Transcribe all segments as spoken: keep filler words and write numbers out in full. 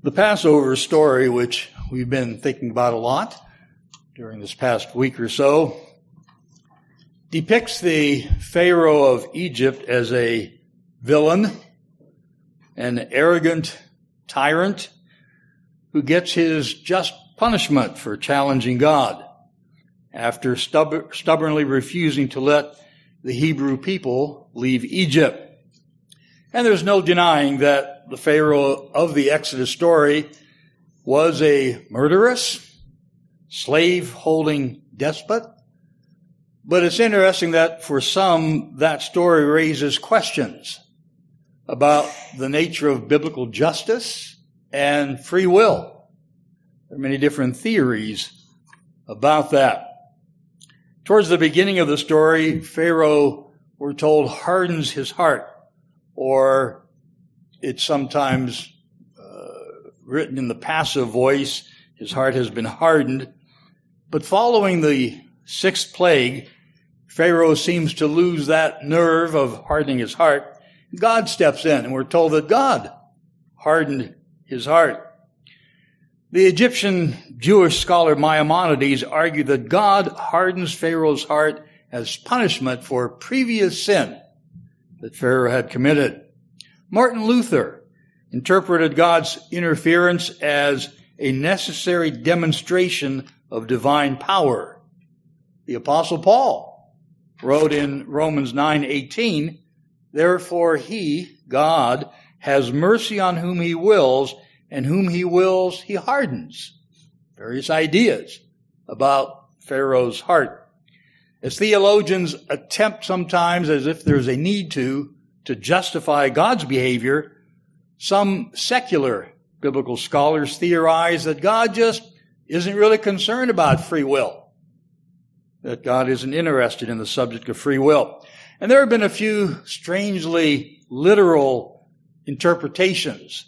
The Passover story, which we've been thinking about a lot during this past week or so, depicts the Pharaoh of Egypt as a villain, an arrogant tyrant who gets his just punishment for challenging God after stub- stubbornly refusing to let the Hebrew people leave Egypt. And there's no denying that the Pharaoh of the Exodus story was a murderous, slave-holding despot. But it's interesting that for some, that story raises questions about the nature of biblical justice and free will. There are many different theories about that. Towards the beginning of the story, Pharaoh, we're told, hardens his heart, or it's sometimes uh, written in the passive voice, his heart has been hardened. But following the sixth plague, Pharaoh seems to lose that nerve of hardening his heart. God steps in, and we're told that God hardened his heart. The Egyptian Jewish scholar Maimonides argued that God hardens Pharaoh's heart as punishment for previous sin that Pharaoh had committed. Martin Luther interpreted God's interference as a necessary demonstration of divine power. The Apostle Paul wrote in Romans nine eighteen, "Therefore he, God, has mercy on whom he wills, and whom he wills he hardens." Various ideas about Pharaoh's heart. As theologians attempt sometimes, as if there's a need to, to justify God's behavior, some secular biblical scholars theorize that God just isn't really concerned about free will, that God isn't interested in the subject of free will. And there have been a few strangely literal interpretations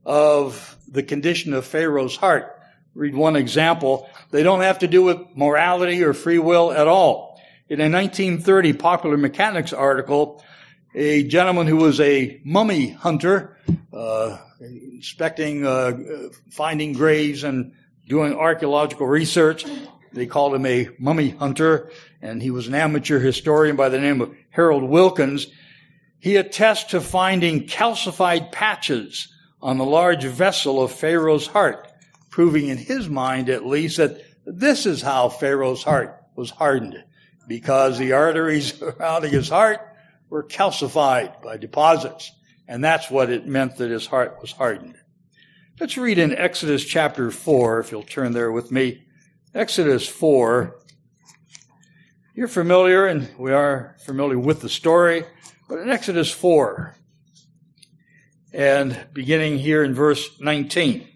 of the condition of Pharaoh's heart. Read one example. They don't have to do with morality or free will at all. In a nineteen thirty Popular Mechanics article, a gentleman who was a mummy hunter, uh, inspecting, uh, finding graves and doing archaeological research. They called him a mummy hunter, and he was an amateur historian by the name of Harold Wilkins. He attests to finding calcified patches on the large vessel of Pharaoh's heart, proving in his mind at least that this is how Pharaoh's heart was hardened, because the arteries surrounding his heart were calcified by deposits. And that's what it meant that his heart was hardened. Let's read in Exodus chapter four, if you'll turn there with me. Exodus four. You're familiar, and we are familiar with the story, but in Exodus four, and beginning here in verse nineteen.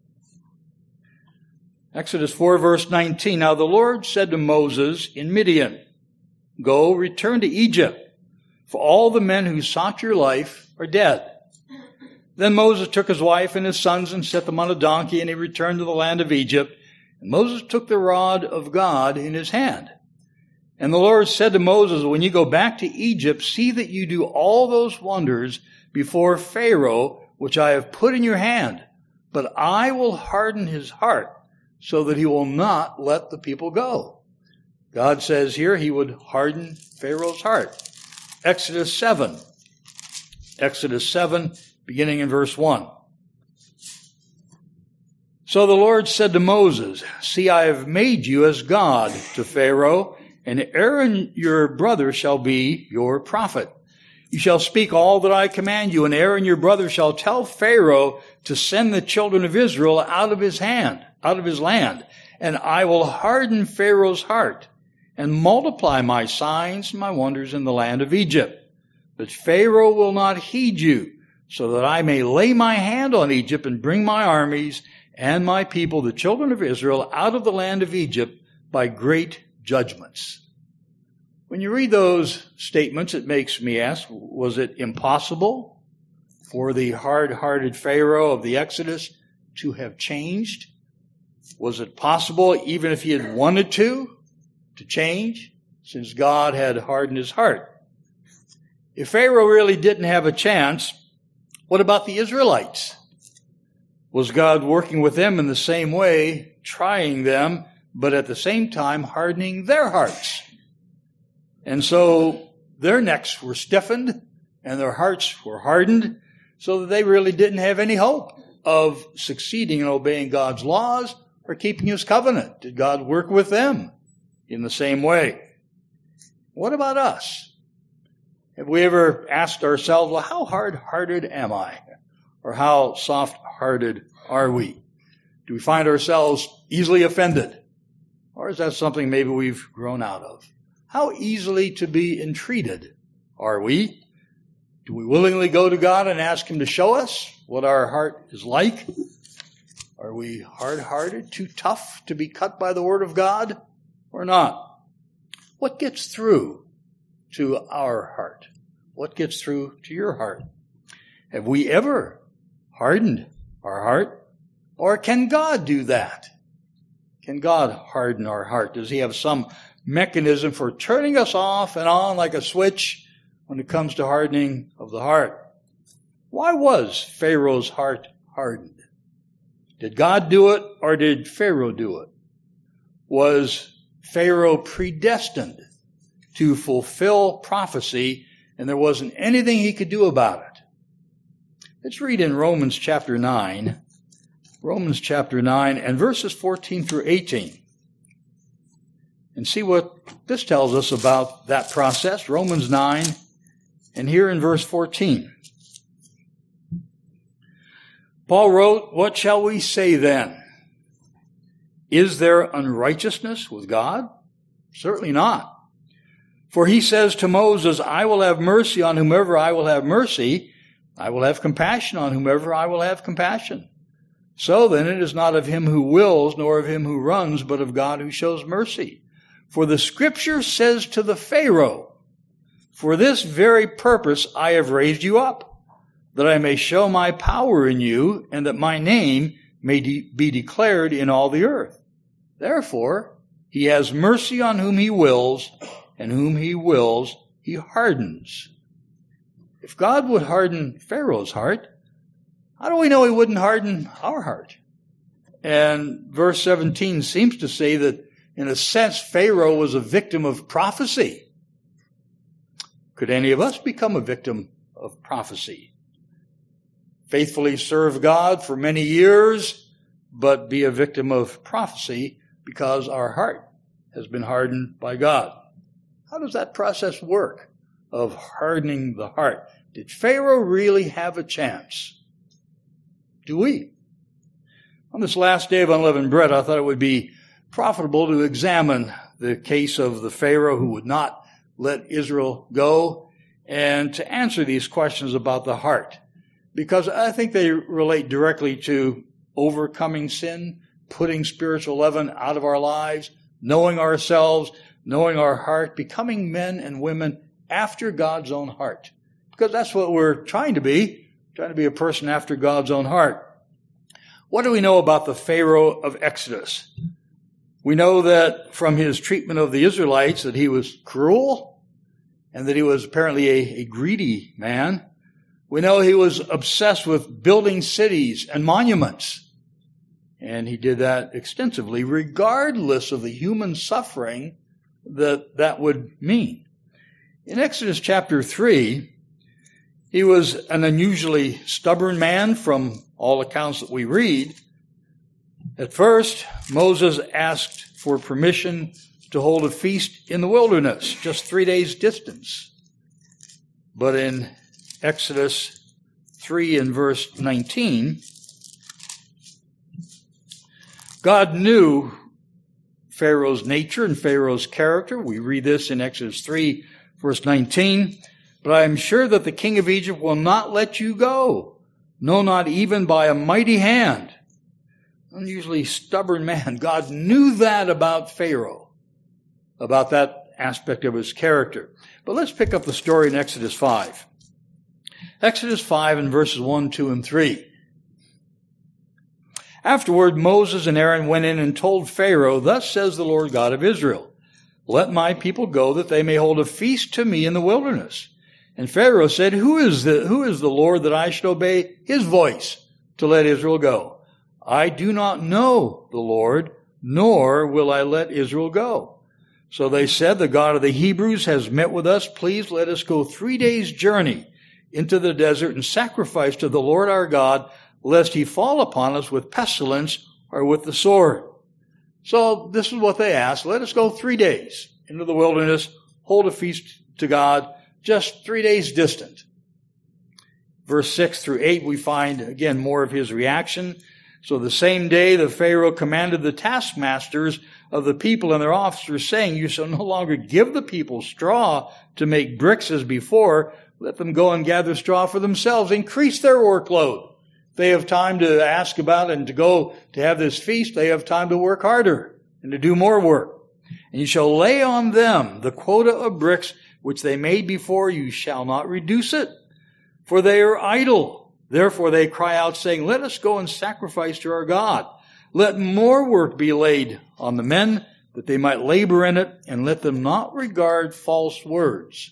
Exodus four, verse nineteen. "Now the Lord said to Moses in Midian, 'Go, return to Egypt, for all the men who sought your life are dead.' Then Moses took his wife and his sons and set them on a donkey, and he returned to the land of Egypt. And Moses took the rod of God in his hand. And the Lord said to Moses, 'When you go back to Egypt, see that you do all those wonders before Pharaoh, which I have put in your hand. But I will harden his heart, so that he will not let the people go.'" God says here he would harden Pharaoh's heart. Exodus seven. Exodus seven, beginning in verse one. "So the Lord said to Moses, 'See, I have made you as God to Pharaoh, and Aaron your brother shall be your prophet. You shall speak all that I command you, and Aaron your brother shall tell Pharaoh to send the children of Israel out of his hand, out of his land. And I will harden Pharaoh's heart, and multiply my signs and my wonders in the land of Egypt. But Pharaoh will not heed you, so that I may lay my hand on Egypt and bring my armies and my people, the children of Israel, out of the land of Egypt by great judgments.'" When you read those statements, it makes me ask, was it impossible for the hard-hearted Pharaoh of the Exodus to have changed? Was it possible, even if he had wanted to, to change, since God had hardened his heart? If Pharaoh really didn't have a chance, what about the Israelites? Was God working with them in the same way, trying them, but at the same time hardening their hearts? And so their necks were stiffened and their hearts were hardened so that they really didn't have any hope of succeeding in obeying God's laws or keeping His covenant. Did God work with them in the same way? What about us? Have we ever asked ourselves, well, how hard-hearted am I? Or how soft-hearted are we? Do we find ourselves easily offended? Or is that something maybe we've grown out of? How easily to be entreated are we? Do we willingly go to God and ask Him to show us what our heart is like? Are we hard-hearted, too tough to be cut by the Word of God, or not? What gets through to our heart? What gets through to your heart? Have we ever hardened our heart? Or can God do that? Can God harden our heart? Does He have some mechanism for turning us off and on like a switch when it comes to hardening of the heart? Why was Pharaoh's heart hardened? Did God do it or did Pharaoh do it? Was Pharaoh predestined to fulfill prophecy and there wasn't anything he could do about it? Let's read in Romans chapter nine, Romans chapter nine and verses fourteen through eighteen. And see what this tells us about that process. Romans nine, and here in verse fourteen. Paul wrote, "What shall we say then? Is there unrighteousness with God? Certainly not. For he says to Moses, I will have mercy on whomever I will have mercy. I will have compassion on whomever I will have compassion. So then it is not of him who wills, nor of him who runs, but of God who shows mercy. For the scripture says to the Pharaoh, for this very purpose I have raised you up, that I may show my power in you, and that my name may de- be declared in all the earth. Therefore, he has mercy on whom he wills, and whom he wills, he hardens." If God would harden Pharaoh's heart, how do we know he wouldn't harden our heart? And verse seventeen seems to say that, in a sense, Pharaoh was a victim of prophecy. Could any of us become a victim of prophecy? Faithfully serve God for many years, but be a victim of prophecy because our heart has been hardened by God. How does that process work of hardening the heart? Did Pharaoh really have a chance? Do we? On this last day of unleavened bread, I thought it would be profitable to examine the case of the Pharaoh who would not let Israel go, and to answer these questions about the heart, because I think they relate directly to overcoming sin, putting spiritual leaven out of our lives, knowing ourselves, knowing our heart, becoming men and women after God's own heart. Because that's what we're trying to be, trying to be a person after God's own heart. What do we know about the Pharaoh of Exodus? We know that from his treatment of the Israelites that he was cruel and that he was apparently a, a greedy man. We know he was obsessed with building cities and monuments. And he did that extensively, regardless of the human suffering that that would mean. In Exodus chapter three, he was an unusually stubborn man from all accounts that we read. At first, Moses asked for permission to hold a feast in the wilderness, just three days' distance. But in Exodus three and verse nineteen, God knew Pharaoh's nature and Pharaoh's character. We read this in Exodus three, verse nineteen. "But I am sure that the king of Egypt will not let you go, no, not even by a mighty hand." Unusually stubborn man. God knew that about Pharaoh, about that aspect of his character. But let's pick up the story in Exodus five. Exodus five and verses one, two, and three. "Afterward, Moses and Aaron went in and told Pharaoh, 'Thus says the Lord God of Israel, let my people go that they may hold a feast to me in the wilderness.' And Pharaoh said, Who is the, who is the Lord that I should obey his voice to let Israel go? I do not know the Lord, nor will I let Israel go. So they said, the God of the Hebrews has met with us. Please let us go three days' journey into the desert and sacrifice to the Lord our God, lest he fall upon us with pestilence or with the sword. So this is what they asked. Let us go three days into the wilderness, hold a feast to God, just three days distant. Verse six through eight, we find, again, more of his reaction. So the same day the Pharaoh commanded the taskmasters of the people and their officers, saying, you shall no longer give the people straw to make bricks as before. Let them go and gather straw for themselves. Increase their workload. If they have time to ask about and to go to have this feast, they have time to work harder and to do more work. And you shall lay on them the quota of bricks which they made before. You shall not reduce it, for they are idle. Therefore they cry out, saying, let us go and sacrifice to our God. Let more work be laid on the men, that they might labor in it, and let them not regard false words.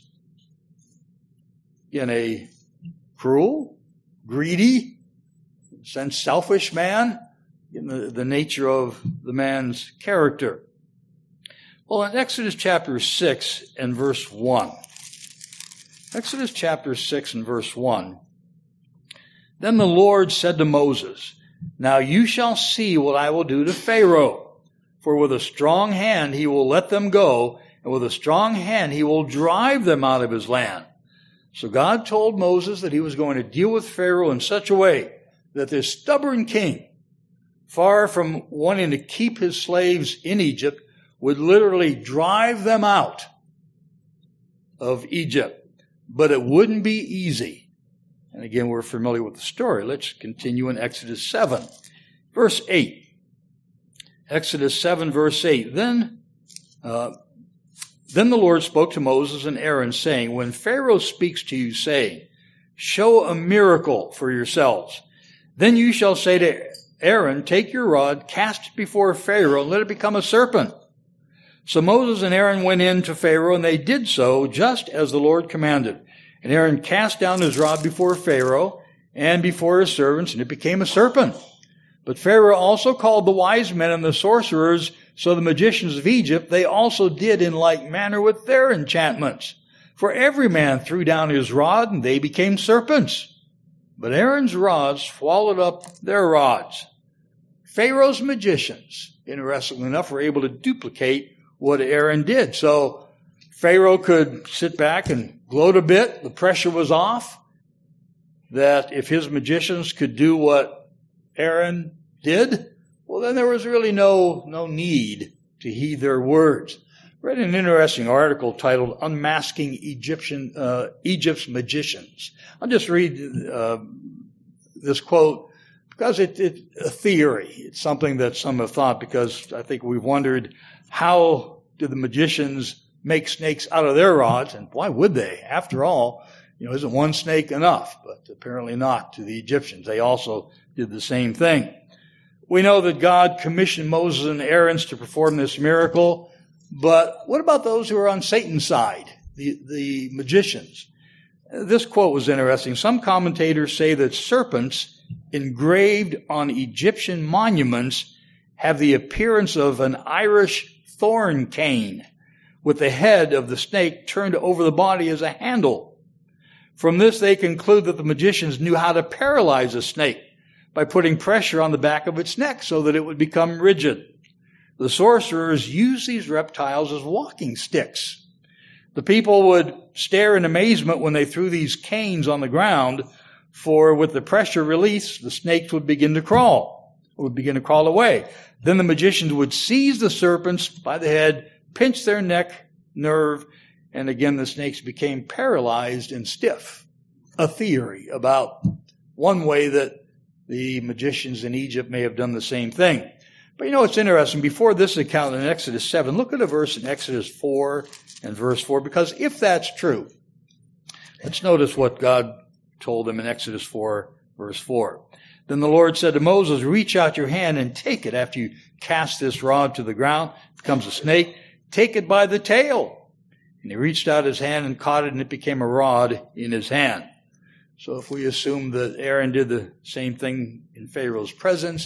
In a cruel, greedy, in a sense selfish man, in the, the nature of the man's character. Well, in Exodus chapter six and verse one, Exodus chapter six and verse one, then the Lord said to Moses, now you shall see what I will do to Pharaoh, for with a strong hand he will let them go, and with a strong hand he will drive them out of his land. So God told Moses that he was going to deal with Pharaoh in such a way that this stubborn king, far from wanting to keep his slaves in Egypt, would literally drive them out of Egypt. But it wouldn't be easy. And again, we're familiar with the story. Let's continue in Exodus seven, verse eight. Exodus seven, verse eight. Then, uh, then the Lord spoke to Moses and Aaron, saying, when Pharaoh speaks to you, saying, show a miracle for yourselves, then you shall say to Aaron, take your rod, cast it before Pharaoh, and let it become a serpent. So Moses and Aaron went in to Pharaoh, and they did so just as the Lord commanded. And Aaron cast down his rod before Pharaoh and before his servants, and it became a serpent. But Pharaoh also called the wise men and the sorcerers, so the magicians of Egypt, they also did in like manner with their enchantments. For every man threw down his rod, and they became serpents. But Aaron's rods swallowed up their rods. Pharaoh's magicians, interestingly enough, were able to duplicate what Aaron did. So Pharaoh could sit back and gloat a bit. The pressure was off. That if his magicians could do what Aaron did, well, then there was really no, no need to heed their words. I read an interesting article titled Unmasking Egyptian, uh, Egypt's Magicians. I'll just read uh, this quote because it's it, a theory. It's something that some have thought, because I think we've wondered, how did the magicians make snakes out of their rods? And why would they? After all, you know, isn't one snake enough? But apparently not to the Egyptians. They also did the same thing. We know that God commissioned Moses and Aaron to perform this miracle. But what about those who are on Satan's side, the, the magicians? This quote was interesting. Some commentators say that serpents engraved on Egyptian monuments have the appearance of an Irish thorn cane, with the head of the snake turned over the body as a handle. From this, they conclude that the magicians knew how to paralyze a snake by putting pressure on the back of its neck so that it would become rigid. The sorcerers used these reptiles as walking sticks. The people would stare in amazement when they threw these canes on the ground, for with the pressure release, the snakes would begin to crawl, would begin to crawl away. Then the magicians would seize the serpents by the head, pinch their neck nerve, and again the snakes became paralyzed and stiff. A theory about one way that the magicians in Egypt may have done the same thing. But you know, it's interesting. Before this account in Exodus seven, look at a verse in Exodus four and verse four, because if that's true, let's notice what God told them in Exodus four, verse four. Then the Lord said to Moses, reach out your hand and take it after you cast this rod to the ground. It becomes a snake. Take it by the tail. And he reached out his hand and caught it, and it became a rod in his hand. So if we assume that Aaron did the same thing in Pharaoh's presence,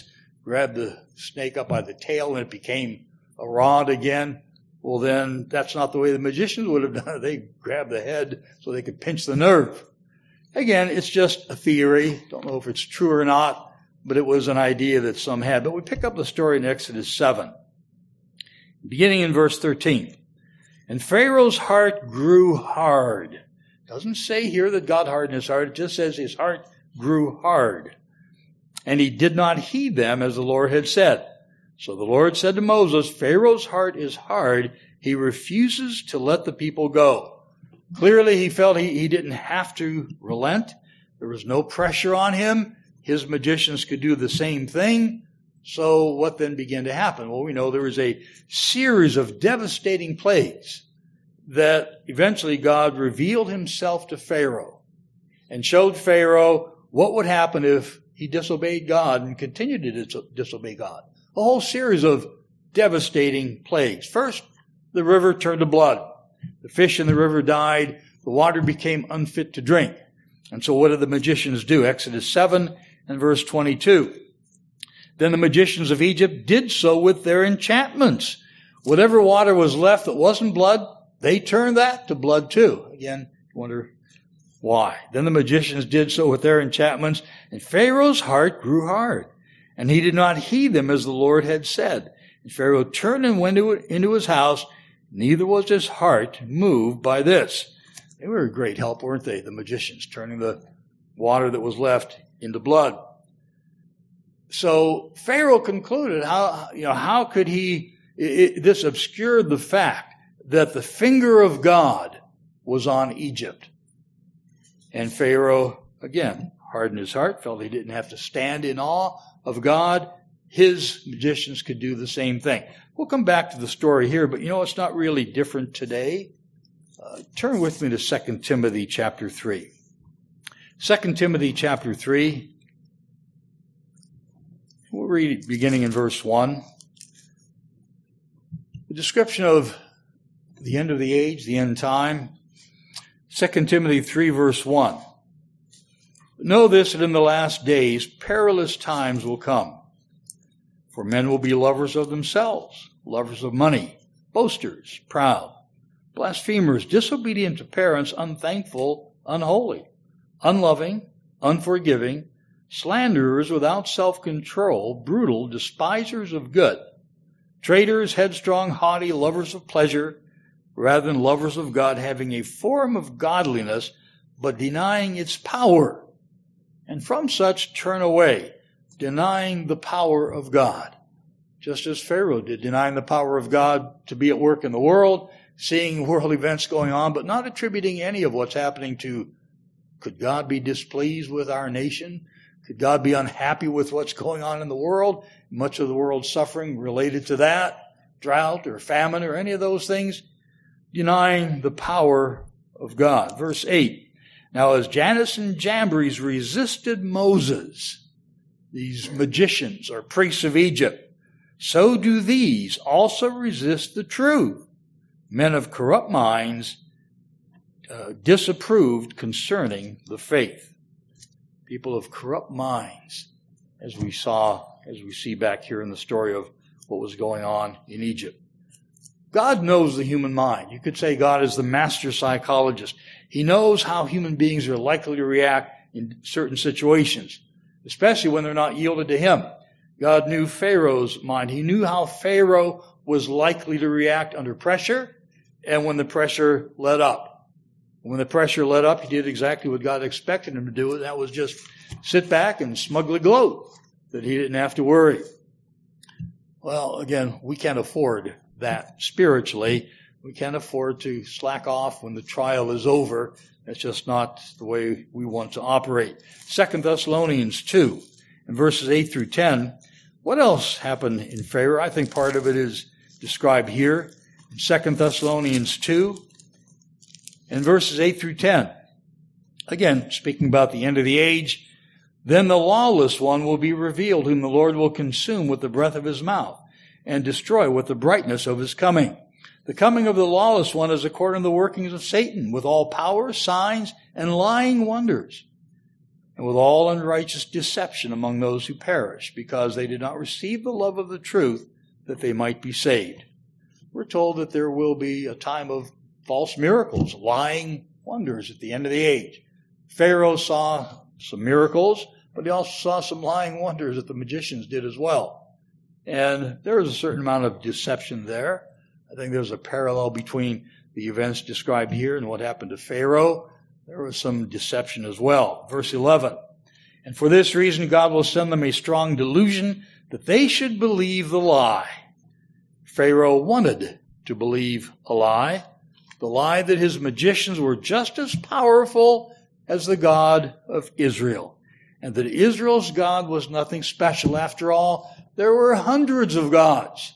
grabbed the snake up by the tail and it became a rod again. Well, then that's not the way the magicians would have done it. They grabbed the head so they could pinch the nerve. Again, it's just a theory. Don't know if it's true or not, but it was an idea that some had. But we pick up the story in Exodus seven, beginning in verse thirteen. And Pharaoh's heart grew hard. It doesn't say here that God hardened his heart. It just says his heart grew hard. And he did not heed them as the Lord had said. So the Lord said to Moses, Pharaoh's heart is hard. He refuses to let the people go. Clearly, he felt he, he didn't have to relent. There was no pressure on him. His magicians could do the same thing. So what then began to happen? Well, we know there was a series of devastating plagues that eventually God revealed himself to Pharaoh and showed Pharaoh what would happen if he disobeyed God and continued to dis- disobey God. A whole series of devastating plagues. First, the river turned to blood. The fish in the river died. The water became unfit to drink. And so what did the magicians do? Exodus seven and verse twenty-two. Then the magicians of Egypt did so with their enchantments. Whatever water was left that wasn't blood, they turned that to blood too. Again, you wonder why. Then the magicians did so with their enchantments, and Pharaoh's heart grew hard. And he did not heed them as the Lord had said. And Pharaoh turned and went into his house. Neither was his heart moved by this. They were a great help, weren't they? The magicians, turning the water that was left into blood. So Pharaoh concluded, how, you know, how could he, it, this obscured the fact that the finger of God was on Egypt. And Pharaoh, again, hardened his heart, felt he didn't have to stand in awe of God. His magicians could do the same thing. We'll come back to the story here, but you know, it's not really different today. Uh, turn with me to Second Timothy chapter three. Second Timothy chapter three. We'll read it beginning in verse one. The description of the end of the age, the end time. Second Timothy three verse one. Know this, that in the last days perilous times will come. For men will be lovers of themselves, lovers of money, boasters, proud, blasphemers, disobedient to parents, unthankful, unholy, unloving, unforgiving, slanderers, without self-control, brutal, despisers of good, traitors, headstrong, haughty, lovers of pleasure, rather than lovers of God, having a form of godliness, but denying its power. And from such turn away, denying the power of God. Just as Pharaoh did, denying the power of God to be at work in the world, seeing world events going on, but not attributing any of what's happening to, could God be displeased with our nation? Could God be unhappy with what's going on in the world? Much of the world's suffering related to that, drought or famine or any of those things, denying the power of God. Verse eight. Now, as Jannes and Jambres resisted Moses, these magicians or priests of Egypt, so do these also resist the truth. Men of corrupt minds uh, disapproved concerning the faith. People of corrupt minds, as we saw, as we see back here in the story of what was going on in Egypt. God knows the human mind. You could say God is the master psychologist. He knows how human beings are likely to react in certain situations, especially when they're not yielded to Him. God knew Pharaoh's mind. He knew how Pharaoh was likely to react under pressure and when the pressure let up. When the pressure let up, he did exactly what God expected him to do, and that was just sit back and smugly gloat that he didn't have to worry. Well, again, we can't afford that spiritually. We can't afford to slack off when the trial is over. That's just not the way we want to operate. Second Thessalonians two, in verses eight through ten. What else happened in Pharaoh? I think part of it is described here in Second Thessalonians two, in verses eight through ten. Again, speaking about the end of the age, then the lawless one will be revealed, whom the Lord will consume with the breath of his mouth and destroy with the brightness of his coming. The coming of the lawless one is according to the workings of Satan, with all power, signs, and lying wonders, and with all unrighteous deception among those who perish, because they did not receive the love of the truth, that they might be saved. We're told that there will be a time of false miracles, lying wonders at the end of the age. Pharaoh saw some miracles, but he also saw some lying wonders that the magicians did as well. And there was a certain amount of deception there. I think there's a parallel between the events described here and what happened to Pharaoh. There was some deception as well. Verse eleven, and for this reason God will send them a strong delusion, that they should believe the lie. Pharaoh wanted to believe a lie, the lie that his magicians were just as powerful as the God of Israel, and that Israel's God was nothing special. After all, there were hundreds of gods.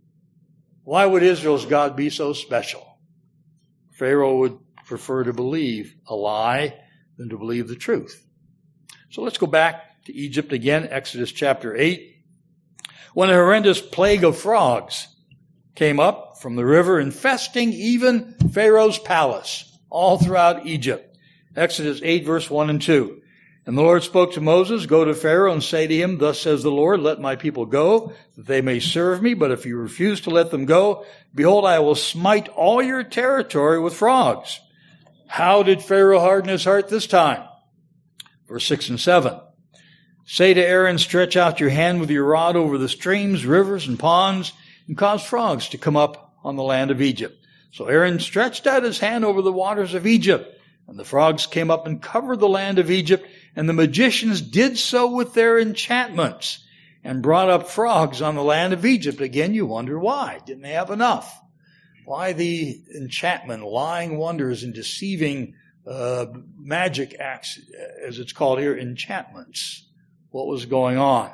Why would Israel's God be so special? Pharaoh would prefer to believe a lie than to believe the truth. So let's go back to Egypt again, Exodus chapter eight. When a horrendous plague of frogs came up from the river, infesting even Pharaoh's palace all throughout Egypt. Exodus eight, verse one and two. And the Lord spoke to Moses, go to Pharaoh and say to him, thus says the Lord, let my people go, that they may serve me. But if you refuse to let them go, behold, I will smite all your territory with frogs. How did Pharaoh harden his heart this time? Verse six and seven. Say to Aaron, stretch out your hand with your rod over the streams, rivers, and ponds, and cause frogs to come up on the land of Egypt. So Aaron stretched out his hand over the waters of Egypt, and the frogs came up and covered the land of Egypt, and the magicians did so with their enchantments, and brought up frogs on the land of Egypt. Again, you wonder why. Didn't they have enough? Why the enchantment, lying wonders, and deceiving uh, magic acts, as it's called here, enchantments? What was going on?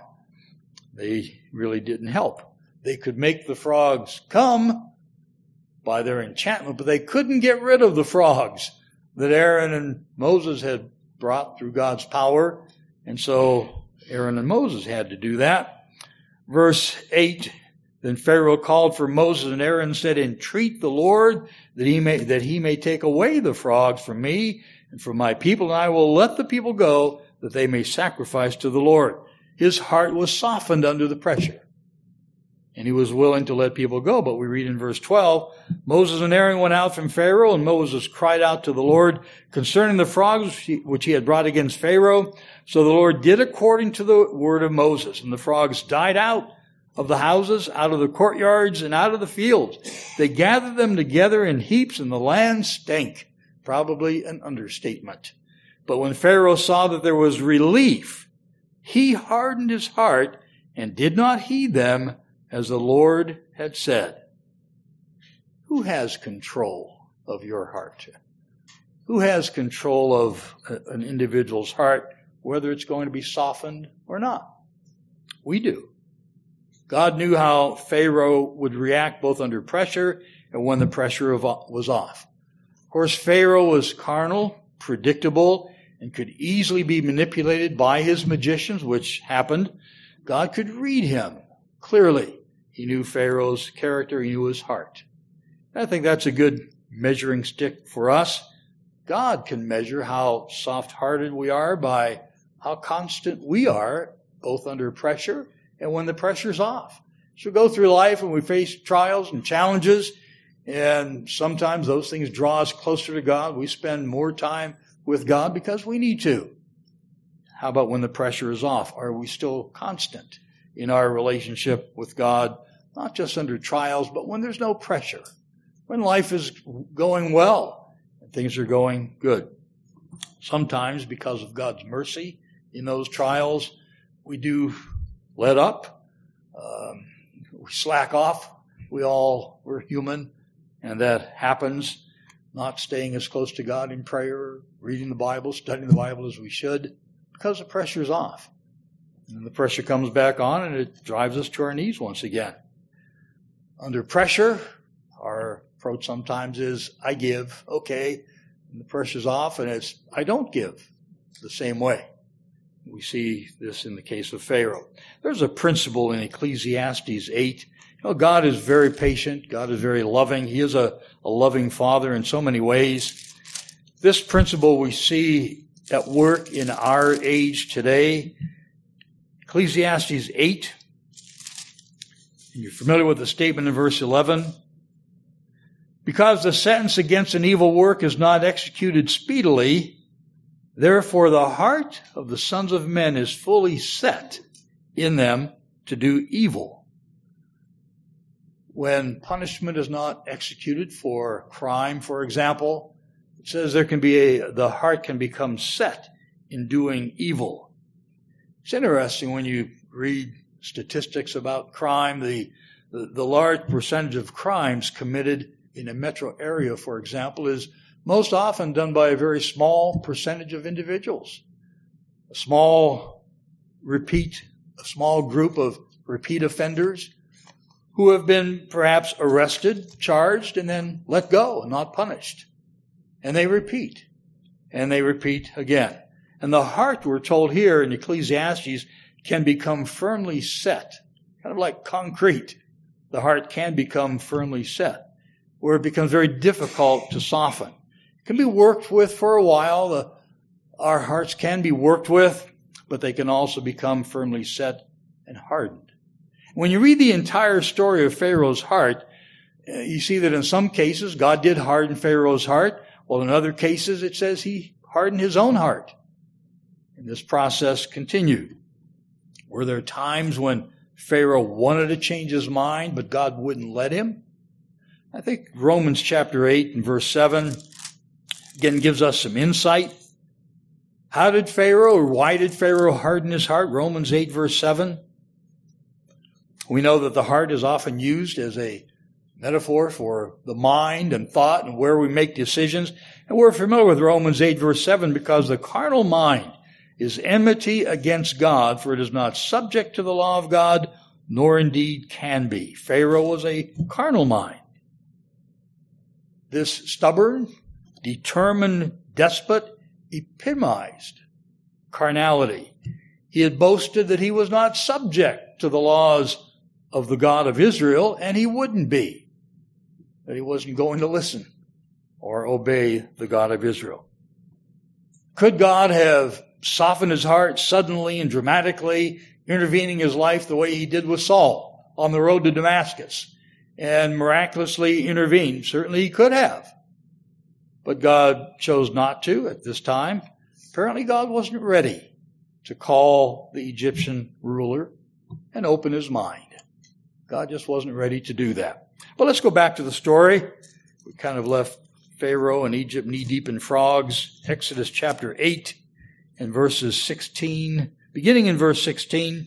They really didn't help. They could make the frogs come by their enchantment, but they couldn't get rid of the frogs that Aaron and Moses had brought through God's power. And so Aaron and Moses had to do that. Verse eight, then Pharaoh called for Moses and Aaron and said, entreat the Lord that he may, that he may take away the frogs from me and from my people, and I will let the people go that they may sacrifice to the Lord. His heart was softened under the pressure, and he was willing to let people go. But we read in verse twelve, Moses and Aaron went out from Pharaoh, and Moses cried out to the Lord concerning the frogs which he had brought against Pharaoh. So the Lord did according to the word of Moses, and the frogs died out of the houses, out of the courtyards, and out of the fields. They gathered them together in heaps, and the land stank. Probably an understatement. But when Pharaoh saw that there was relief, he hardened his heart and did not heed them, as the Lord had said. Who has control of your heart? Who has control of an individual's heart, whether it's going to be softened or not? We do. God knew how Pharaoh would react both under pressure and when the pressure was off. Of course, Pharaoh was carnal, predictable, and could easily be manipulated by his magicians, which happened. God could read him clearly. He knew Pharaoh's character. He knew his heart. I think that's a good measuring stick for us. God can measure how soft-hearted we are by how constant we are, both under pressure and when the pressure's off. So we go through life and we face trials and challenges, and sometimes those things draw us closer to God. We spend more time with God because we need to. How about when the pressure is off? Are we still constant in our relationship with God, not just under trials, but when there's no pressure, when life is going well and things are going good? Sometimes, because of God's mercy in those trials, we do let up, um, we slack off. We all, we're human, and that happens. Not staying as close to God in prayer, reading the Bible, studying the Bible as we should, because the pressure's off. And the pressure comes back on, and it drives us to our knees once again. Under pressure, our approach sometimes is, I give, okay, and the pressure's off, and it's, I don't give the same way. We see this in the case of Pharaoh. There's a principle in Ecclesiastes eight. You know, God is very patient. God is very loving. He is a, a loving Father in so many ways. This principle we see at work in our age today. Ecclesiastes eight. And you're familiar with the statement in verse eleven. Because the sentence against an evil work is not executed speedily, therefore the heart of the sons of men is fully set in them to do evil. When punishment is not executed for crime, for example, it says there can be a, the heart can become set in doing evil. It's interesting when you read statistics about crime, the, the, the large percentage of crimes committed in a metro area, for example, is most often done by a very small percentage of individuals. A small repeat, a small group of repeat offenders who have been perhaps arrested, charged, and then let go and not punished. And they repeat. And they repeat again. And the heart, we're told here in Ecclesiastes, can become firmly set. Kind of like concrete. The heart can become firmly set, where it becomes very difficult to soften. It can be worked with for a while. The, our hearts can be worked with, but they can also become firmly set and hardened. When you read the entire story of Pharaoh's heart, you see that in some cases God did harden Pharaoh's heart, while in other cases it says he hardened his own heart. And this process continued. Were there times when Pharaoh wanted to change his mind, but God wouldn't let him? I think Romans chapter eight and verse seven again gives us some insight. How did Pharaoh, or why did Pharaoh harden his heart? Romans eight verse seven. We know that the heart is often used as a metaphor for the mind and thought and where we make decisions. And we're familiar with Romans eight verse seven because the carnal mind is enmity against God, for it is not subject to the law of God, nor indeed can be. Pharaoh was a carnal mind. This stubborn, determined despot epitomized carnality. He had boasted that he was not subject to the laws of the God of Israel, and he wouldn't be. That he wasn't going to listen or obey the God of Israel. Could God have softened his heart suddenly and dramatically, intervening his life the way he did with Saul on the road to Damascus, and miraculously intervened? Certainly he could have. But God chose not to at this time. Apparently God wasn't ready to call the Egyptian ruler and open his mind. God just wasn't ready to do that. But let's go back to the story. We kind of left Pharaoh and Egypt knee-deep in frogs. Exodus chapter eight and verses sixteen. Beginning in verse sixteen.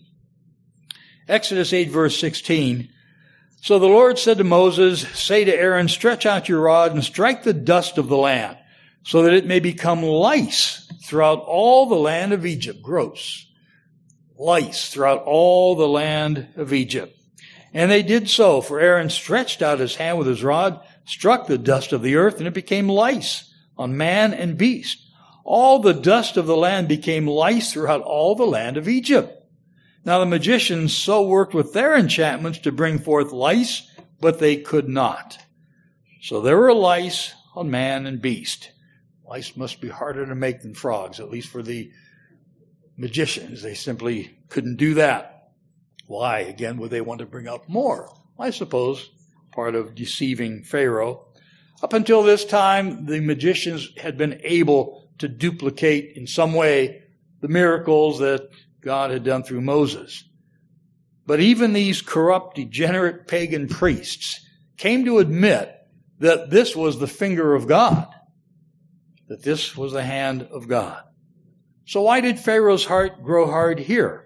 Exodus eight verse sixteen. So the Lord said to Moses, say to Aaron, stretch out your rod and strike the dust of the land, so that it may become lice throughout all the land of Egypt. Gross. Lice throughout all the land of Egypt. And they did so, for Aaron stretched out his hand with his rod, struck the dust of the earth, and it became lice on man and beast. All the dust of the land became lice throughout all the land of Egypt. Now the magicians so worked with their enchantments to bring forth lice, but they could not. So there were lice on man and beast. Lice must be harder to make than frogs, at least for the magicians. They simply couldn't do that. Why, again, would they want to bring up more? I suppose part of deceiving Pharaoh. Up until this time, the magicians had been able to duplicate in some way the miracles that God had done through Moses. But even these corrupt, degenerate pagan priests came to admit that this was the finger of God, that this was the hand of God. So why did Pharaoh's heart grow hard here?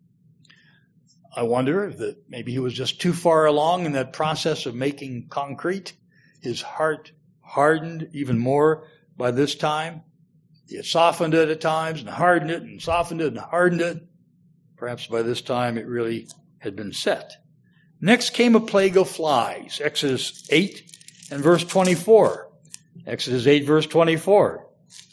I wonder that maybe he was just too far along in that process of making concrete. His heart hardened even more by this time. He had softened it at times and hardened it and softened it and hardened it. Perhaps by this time it really had been set. Next came a plague of flies. Exodus eight and verse twenty-four. Exodus eight verse twenty-four.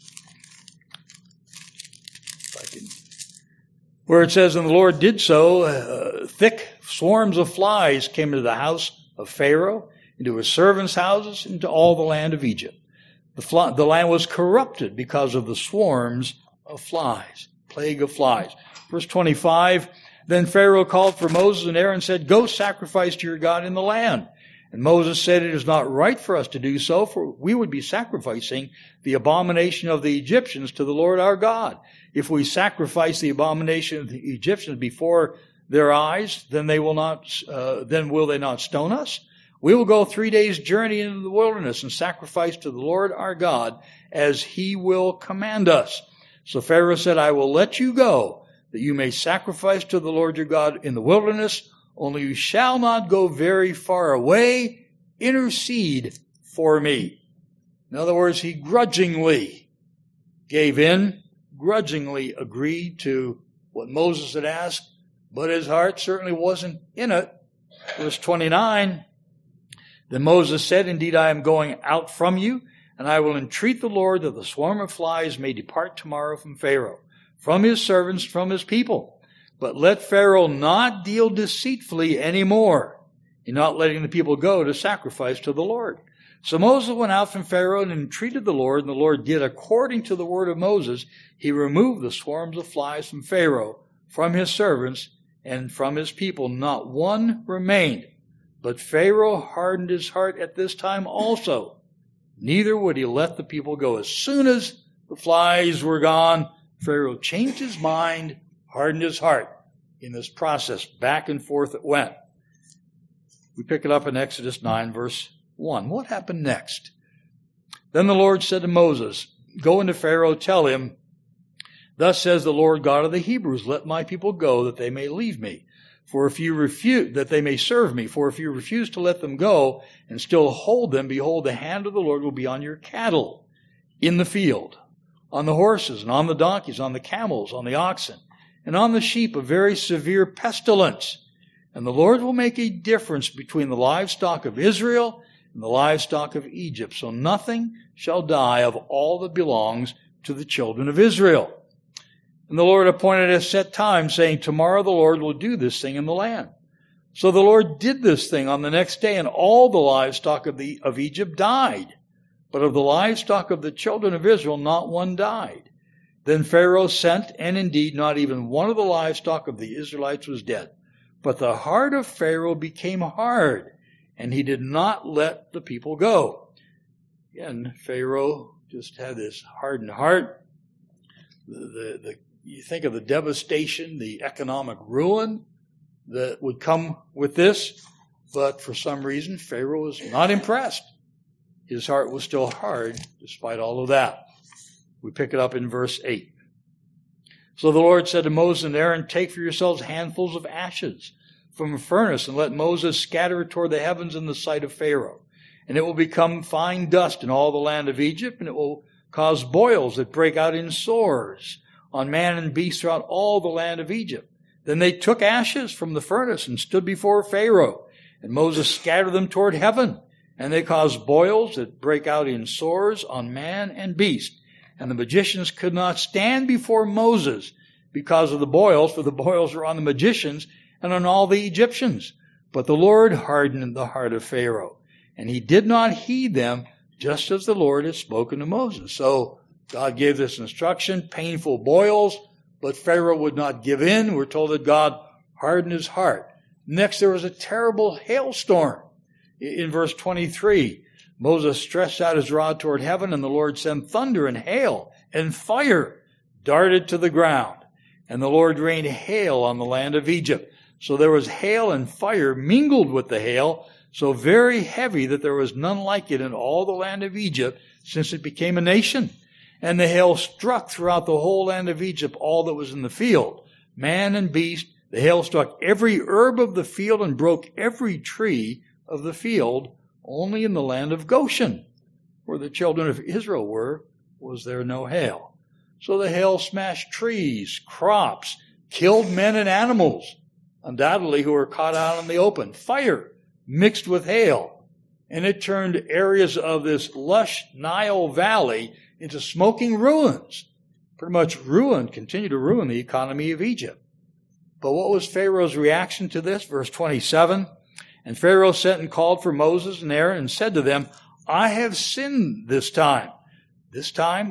Where it says, and the Lord did so, uh, thick swarms of flies came into the house of Pharaoh, into his servants' houses, into all the land of Egypt. The, fly, the land was corrupted because of the swarms of flies. Plague of flies. Verse twenty-five, then Pharaoh called for Moses and Aaron and said, go sacrifice to your God in the land. And Moses said, it is not right for us to do so, for we would be sacrificing the abomination of the Egyptians to the Lord our God. If we sacrifice the abomination of the Egyptians before their eyes, then they will not, uh, then will they not stone us? We will go three days' journey into the wilderness and sacrifice to the Lord our God as he will command us. So Pharaoh said, I will let you go, that you may sacrifice to the Lord your God in the wilderness. Only you shall not go very far away. Intercede for me. In other words, he grudgingly gave in, grudgingly agreed to what Moses had asked, but his heart certainly wasn't in it. Verse twenty-nine, then Moses said, indeed, I am going out from you, and I will entreat the Lord that the swarm of flies may depart tomorrow from Pharaoh, from his servants, from his people. But let Pharaoh not deal deceitfully any more in not letting the people go to sacrifice to the Lord. So Moses went out from Pharaoh and entreated the Lord, and the Lord did according to the word of Moses. He removed the swarms of flies from Pharaoh, from his servants, and from his people. Not one remained. But Pharaoh hardened his heart at this time also. Neither would he let the people go. As soon as the flies were gone, Pharaoh changed his mind, hardened his heart. In this process, back and forth it went. We pick it up in Exodus nine, verse one. What happened next? Then the Lord said to Moses, go into Pharaoh, tell him, thus says the Lord God of the Hebrews, let my people go, that they may leave me. For if you refuse, that they may serve me. For if you refuse to let them go and still hold them, behold, the hand of the Lord will be on your cattle in the field, on the horses and on the donkeys, on the camels, on the oxen, and on the sheep, a very severe pestilence. And the Lord will make a difference between the livestock of Israel and the livestock of Egypt. So nothing shall die of all that belongs to the children of Israel. And the Lord appointed a set time, saying, tomorrow the Lord will do this thing in the land. So the Lord did this thing on the next day, and all the livestock of, the, of Egypt died. But of the livestock of the children of Israel, not one died. Then Pharaoh sent, and indeed not even one of the livestock of the Israelites was dead. But the heart of Pharaoh became hard, and he did not let the people go. Again, Pharaoh just had this hardened heart. The, the, the, you think of the devastation, the economic ruin that would come with this. But for some reason, Pharaoh was not impressed. His heart was still hard despite all of that. We pick it up in verse eight. So the Lord said to Moses and Aaron, take for yourselves handfuls of ashes from a furnace, and let Moses scatter it toward the heavens in the sight of Pharaoh. And it will become fine dust in all the land of Egypt, and it will cause boils that break out in sores on man and beast throughout all the land of Egypt. Then they took ashes from the furnace and stood before Pharaoh, and Moses scattered them toward heaven, and they caused boils that break out in sores on man and beast. And the magicians could not stand before Moses because of the boils, for the boils were on the magicians and on all the Egyptians. But the Lord hardened the heart of Pharaoh, and he did not heed them, just as the Lord had spoken to Moses. So God gave this instruction, painful boils, but Pharaoh would not give in. We're told that God hardened his heart. Next, there was a terrible hailstorm. In verse twenty-three, Moses stretched out his rod toward heaven, and the Lord sent thunder and hail, and fire darted to the ground. And the Lord rained hail on the land of Egypt. So there was hail and fire mingled with the hail, so very heavy that there was none like it in all the land of Egypt since it became a nation. And the hail struck throughout the whole land of Egypt all that was in the field, man and beast. The hail struck every herb of the field and broke every tree of the field. Only in the land of Goshen, where the children of Israel were, was there no hail. So the hail smashed trees, crops, killed men and animals, undoubtedly who were caught out in the open. Fire mixed with hail, and it turned areas of this lush Nile Valley into smoking ruins. Pretty much ruined, continued to ruin the economy of Egypt. But what was Pharaoh's reaction to this? Verse twenty-seven. And Pharaoh sent and called for Moses and Aaron and said to them, I have sinned this time. This time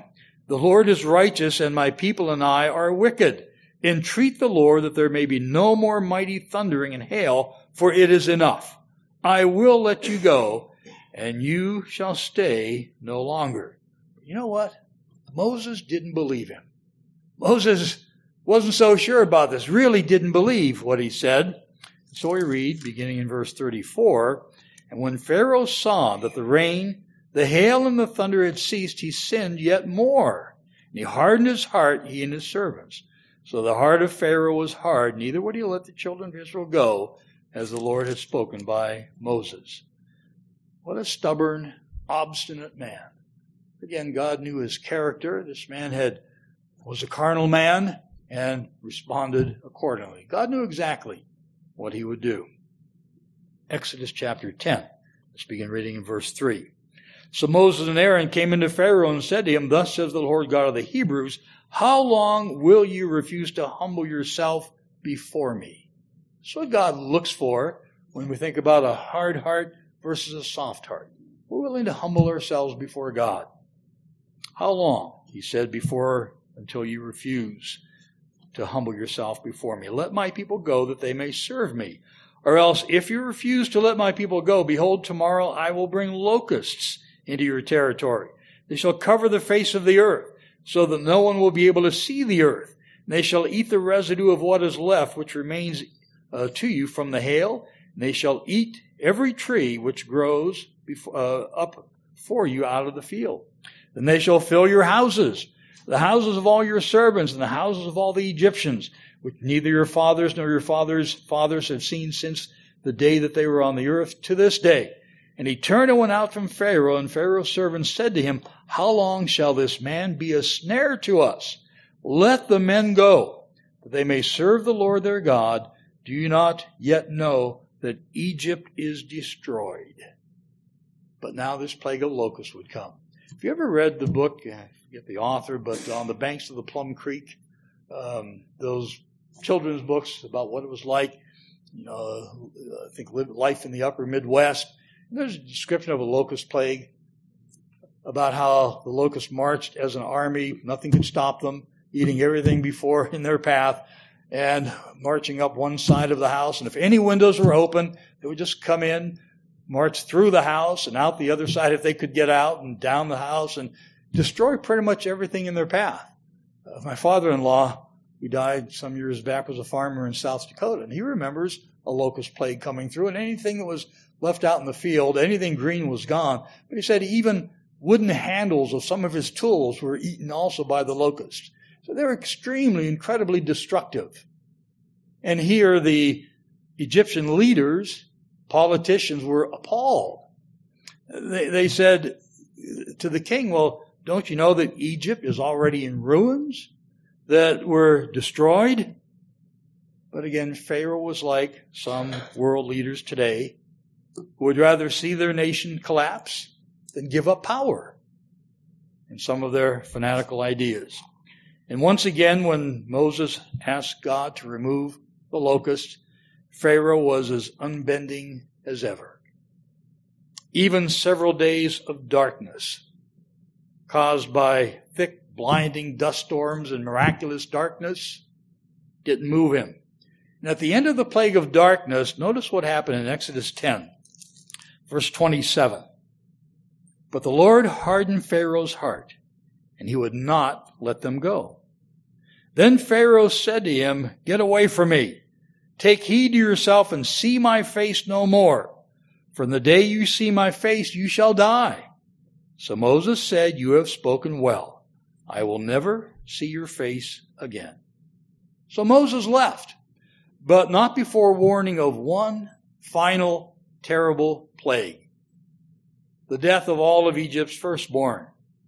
The Lord is righteous, and my people and I are wicked. Entreat the Lord that there may be no more mighty thundering and hail, for it is enough. I will let you go, and you shall stay no longer. You know what? Moses didn't believe him. Moses wasn't so sure about this, really didn't believe what he said. So we read, beginning in verse thirty-four, and when Pharaoh saw that the rain, the hail, and the thunder had ceased, he sinned yet more. And he hardened his heart, he and his servants. So the heart of Pharaoh was hard, neither would he let the children of Israel go, as the Lord had spoken by Moses. What a stubborn, obstinate man. Again, God knew his character. This man had was a carnal man and responded accordingly. God knew exactly what he would do. Exodus chapter ten. Let's begin reading in verse three. So Moses and Aaron came into Pharaoh and said to him, Thus says the Lord God of the Hebrews, how long will you refuse to humble yourself before me? That's what God looks for when we think about a hard heart versus a soft heart. We're willing to humble ourselves before God. How long? He said, before until you refuse to humble yourself before me. Let my people go that they may serve me. Or else, if you refuse to let my people go, behold, tomorrow I will bring locusts into your territory. They shall cover the face of the earth, so that no one will be able to see the earth. And they shall eat the residue of what is left, which remains uh, to you from the hail. And they shall eat every tree which grows before, uh, up for you out of the field. Then they shall fill your houses, the houses of all your servants, and the houses of all the Egyptians, which neither your fathers nor your fathers' fathers have seen since the day that they were on the earth to this day. And he turned and went out from Pharaoh, and Pharaoh's servants said to him, How long shall this man be a snare to us? Let the men go, that they may serve the Lord their God. Do you not yet know that Egypt is destroyed? But now this plague of locusts would come. Have you ever read the book, I forget the author, but On the Banks of the Plum Creek, um, those children's books about what it was like, you know, I think life in the upper Midwest. And there's a description of a locust plague about how the locusts marched as an army. Nothing could stop them, eating everything before in their path and marching up one side of the house. And if any windows were open, they would just come in, march through the house and out the other side if they could get out, and down the house and destroy pretty much everything in their path. Uh, my father-in-law, who died some years back, was a farmer in South Dakota, and he remembers a locust plague coming through, and anything that was left out in the field, anything green was gone. But he said even wooden handles of some of his tools were eaten also by the locusts. So they were extremely, incredibly destructive. And here the Egyptian leaders, politicians, were appalled. They, they said to the king, well, don't you know that Egypt is already in ruins, that were destroyed? But again, Pharaoh was like some world leaders today who would rather see their nation collapse than give up power in some of their fanatical ideas. And once again, when Moses asked God to remove the locusts, Pharaoh was as unbending as ever. Even several days of darkness caused by thick, blinding dust storms and miraculous darkness didn't move him. And at the end of the plague of darkness, notice what happened in Exodus ten, verse twenty-seven. But the Lord hardened Pharaoh's heart, and he would not let them go. Then Pharaoh said to him, Get away from me. Take heed to yourself and see my face no more. From the day you see my face, you shall die. So Moses said, You have spoken well. I will never see your face again. So Moses left, but not before warning of one final terrible plague, the death of all of Egypt's firstborn.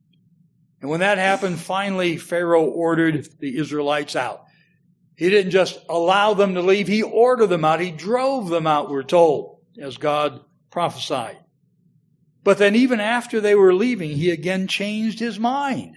And when that happened, finally Pharaoh ordered the Israelites out. He didn't just allow them to leave, he ordered them out. He drove them out, we're told, as God prophesied. But then even after they were leaving, he again changed his mind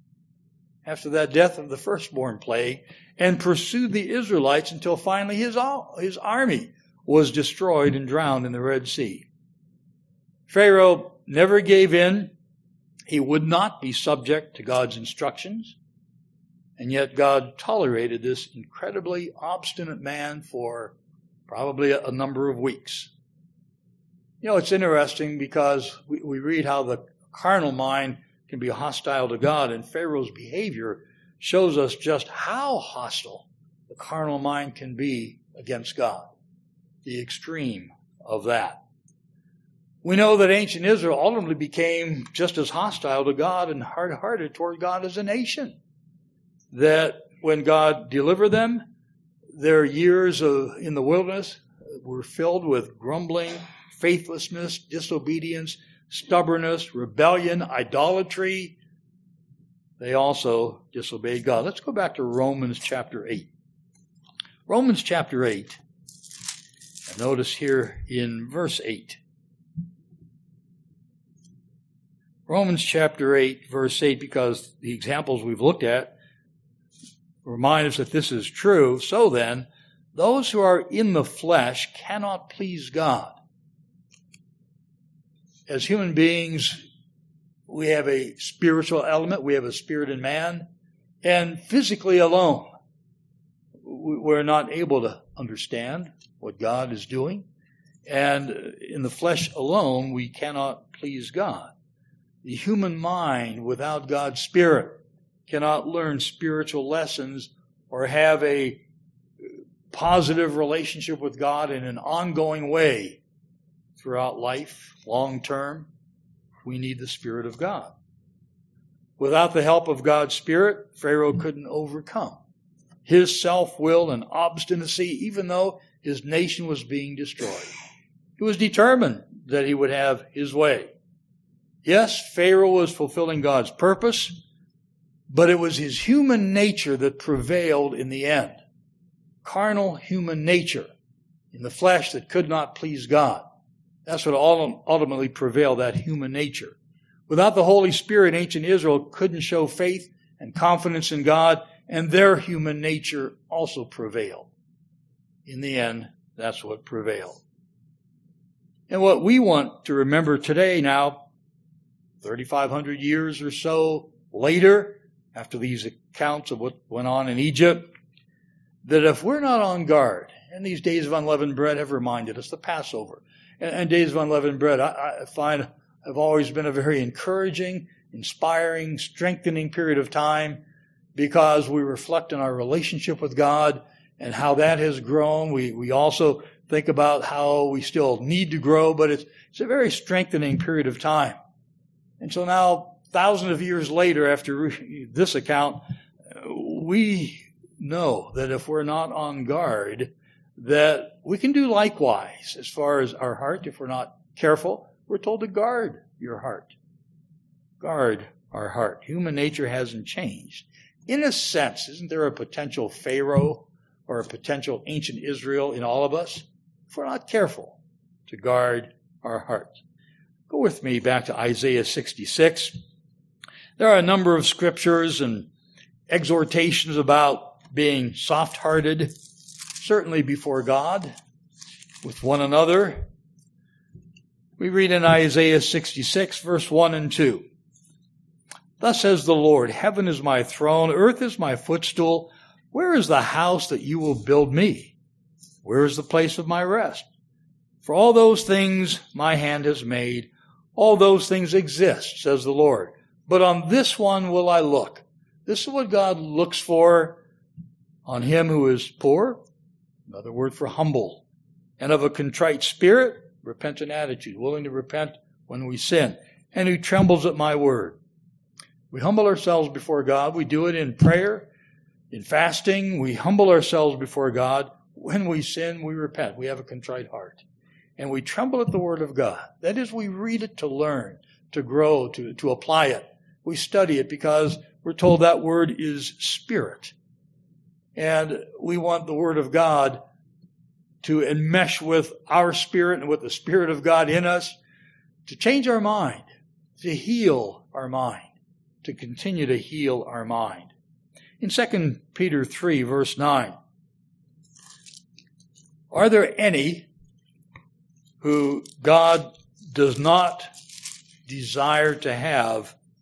after that death of the firstborn plague, and pursued the Israelites until finally his, his army was destroyed and drowned in the Red Sea. Pharaoh never gave in He would not be subject to God's instructions, and yet God tolerated this incredibly obstinate man for probably a number of weeks. You know, it's interesting because we, we read how the carnal mind can be hostile to God, and Pharaoh's behavior shows us just how hostile the carnal mind can be against God, the extreme of that. We know that ancient Israel ultimately became just as hostile to God and hard-hearted toward God as a nation. That when God delivered them, their years of, in the wilderness were filled with grumbling, faithlessness, disobedience, stubbornness, rebellion, idolatry. They also disobeyed God. Let's go back to Romans chapter eight. Romans chapter eight. And notice here in verse eight. Romans chapter eight, verse eight, because the examples we've looked at remind us that this is true. So then, those who are in the flesh cannot please God. As human beings, we have a spiritual element. We have a spirit in man. And physically alone, we're not able to understand what God is doing. And in the flesh alone, we cannot please God. The human mind without God's Spirit cannot learn spiritual lessons or have a positive relationship with God in an ongoing way throughout life, long term. We need the Spirit of God. Without the help of God's Spirit, Pharaoh couldn't overcome his self-will and obstinacy, even though his nation was being destroyed. He was determined that he would have his way. Yes, Pharaoh was fulfilling God's purpose, but it was his human nature that prevailed in the end. Carnal human nature in the flesh that could not please God. That's what ultimately prevailed, that human nature. Without the Holy Spirit, ancient Israel couldn't show faith and confidence in God, and their human nature also prevailed. In the end, that's what prevailed. And what we want to remember today now, thirty-five hundred years or so later, after these accounts of what went on in Egypt, that if we're not on guard, and these days of unleavened bread have reminded us, the Passover, and, and days of unleavened bread, I, I find have always been a very encouraging, inspiring, strengthening period of time, because we reflect on our relationship with God and how that has grown. We we also think about how we still need to grow, but it's it's a very strengthening period of time. And so now, thousands of years later, after this account, we know that if we're not on guard, that we can do likewise as far as our heart. If we're not careful, we're told to guard your heart. Guard our heart. Human nature hasn't changed. In a sense, isn't there a potential Pharaoh or a potential ancient Israel in all of us? If we're not careful to guard our hearts. Go with me back to Isaiah sixty-six. There are a number of scriptures and exhortations about being soft-hearted, certainly before God, with one another. We read in Isaiah sixty-six, verse one and two. Thus says the Lord, heaven is my throne, earth is my footstool. Where is the house that you will build me? Where is the place of my rest? For all those things my hand has made, all those things exist, says the Lord. But on this one will I look. This is what God looks for on him who is poor, another word for humble, and of a contrite spirit, repentant attitude, willing to repent when we sin, and who trembles at my word. We humble ourselves before God. We do it in prayer, in fasting. We humble ourselves before God. When we sin, we repent. We have a contrite heart. And we tremble at the word of God. That is, we read it to learn, to grow, to, to apply it. We study it because we're told that word is spirit. And we want the word of God to enmesh with our spirit and with the Spirit of God in us, to change our mind, to heal our mind, to continue to heal our mind. In Second Peter three, verse nine, are there any who God does not desire to have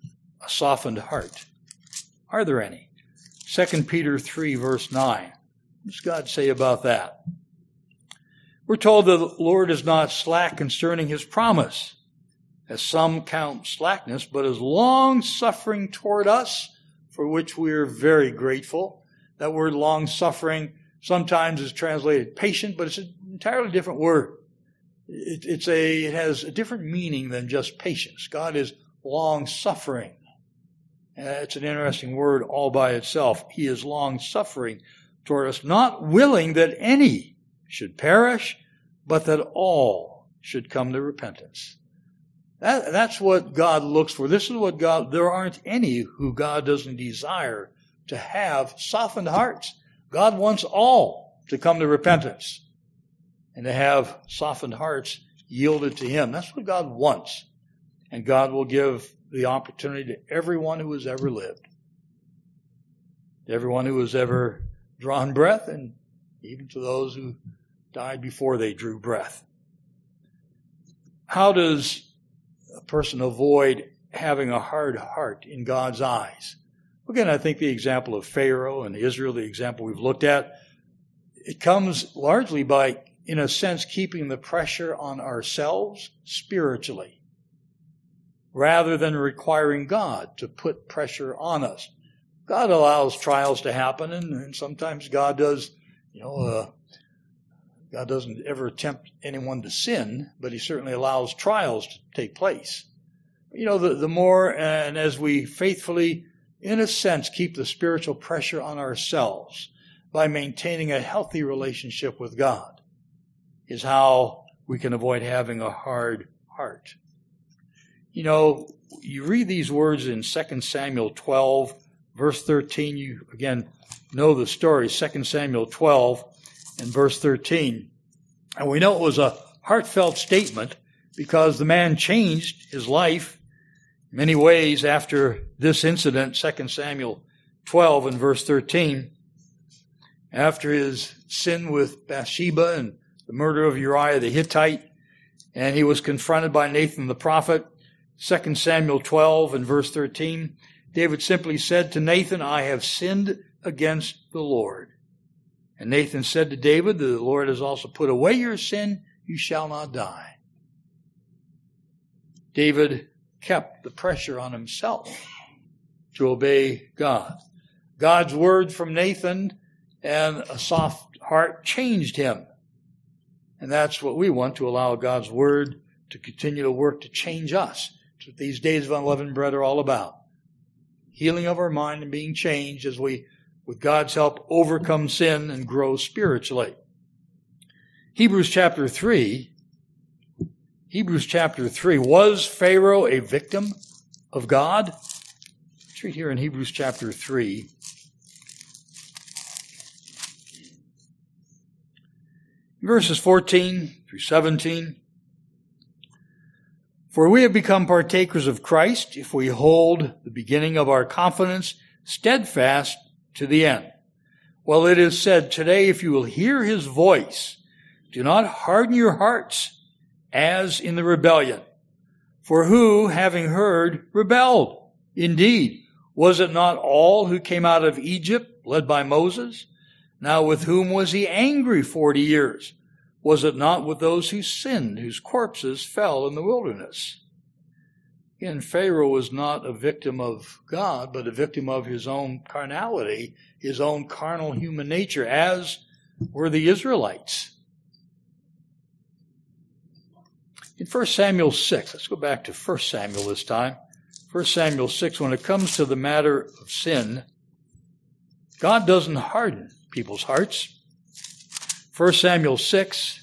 a softened heart? Are there any? Second Peter three, verse nine. What does God say about that? We're told that the Lord is not slack concerning his promise, as some count slackness, but is long-suffering toward us, for which we are very grateful. That word long-suffering sometimes is translated patient, but it's an entirely different word. It, it's a, it has a different meaning than just patience. God is long-suffering. Uh, it's an interesting word all by itself. He is long-suffering toward us, not willing that any should perish, but that all should come to repentance. That, that's what God looks for. This is what God, there aren't any who God doesn't desire to have softened hearts. God wants all to come to repentance and to have softened hearts yielded to him. That's what God wants. And God will give the opportunity to everyone who has ever lived, to everyone who has ever drawn breath, and even to those who died before they drew breath. How does a person avoid having a hard heart in God's eyes? Again, I think the example of Pharaoh and Israel, the example we've looked at, it comes largely by, in a sense, keeping the pressure on ourselves spiritually, rather than requiring God to put pressure on us. God allows trials to happen, and, and sometimes God does, you know, uh, God doesn't ever tempt anyone to sin, but he certainly allows trials to take place. You know, the, the more, and as we faithfully, in a sense, keep the spiritual pressure on ourselves by maintaining a healthy relationship with God, is how we can avoid having a hard heart. You know, you read these words in Second Samuel twelve, verse thirteen. You, again, know the story, Second Samuel twelve and verse thirteen. And we know it was a heartfelt statement because the man changed his life in many ways after this incident, Second Samuel twelve and verse thirteen. After his sin with Bathsheba and the murder of Uriah the Hittite, and he was confronted by Nathan the prophet, Second Samuel twelve and verse thirteen, David simply said to Nathan, I have sinned against the Lord. And Nathan said to David, the Lord has also put away your sin, you shall not die. David kept the pressure on himself to obey God. God's word from Nathan and a soft heart changed him. And that's what we want, to allow God's word to continue to work to change us. That's what these days of unleavened bread are all about. Healing of our mind and being changed as we, with God's help, overcome sin and grow spiritually. Hebrews chapter three, Hebrews chapter three, was Pharaoh a victim of God? Let's read here in Hebrews chapter three. Verses fourteen through seventeen. For we have become partakers of Christ if we hold the beginning of our confidence steadfast to the end. Well, it is said, today, if you will hear his voice, do not harden your hearts as in the rebellion. For who, having heard, rebelled? Indeed, was it not all who came out of Egypt, led by Moses? Now with whom was he angry forty years? Was it not with those who sinned, whose corpses fell in the wilderness? Again, Pharaoh was not a victim of God, but a victim of his own carnality, his own carnal human nature, as were the Israelites. In First Samuel six, let's go back to First Samuel this time. First Samuel six, when it comes to the matter of sin, God doesn't harden people's hearts. First Samuel six.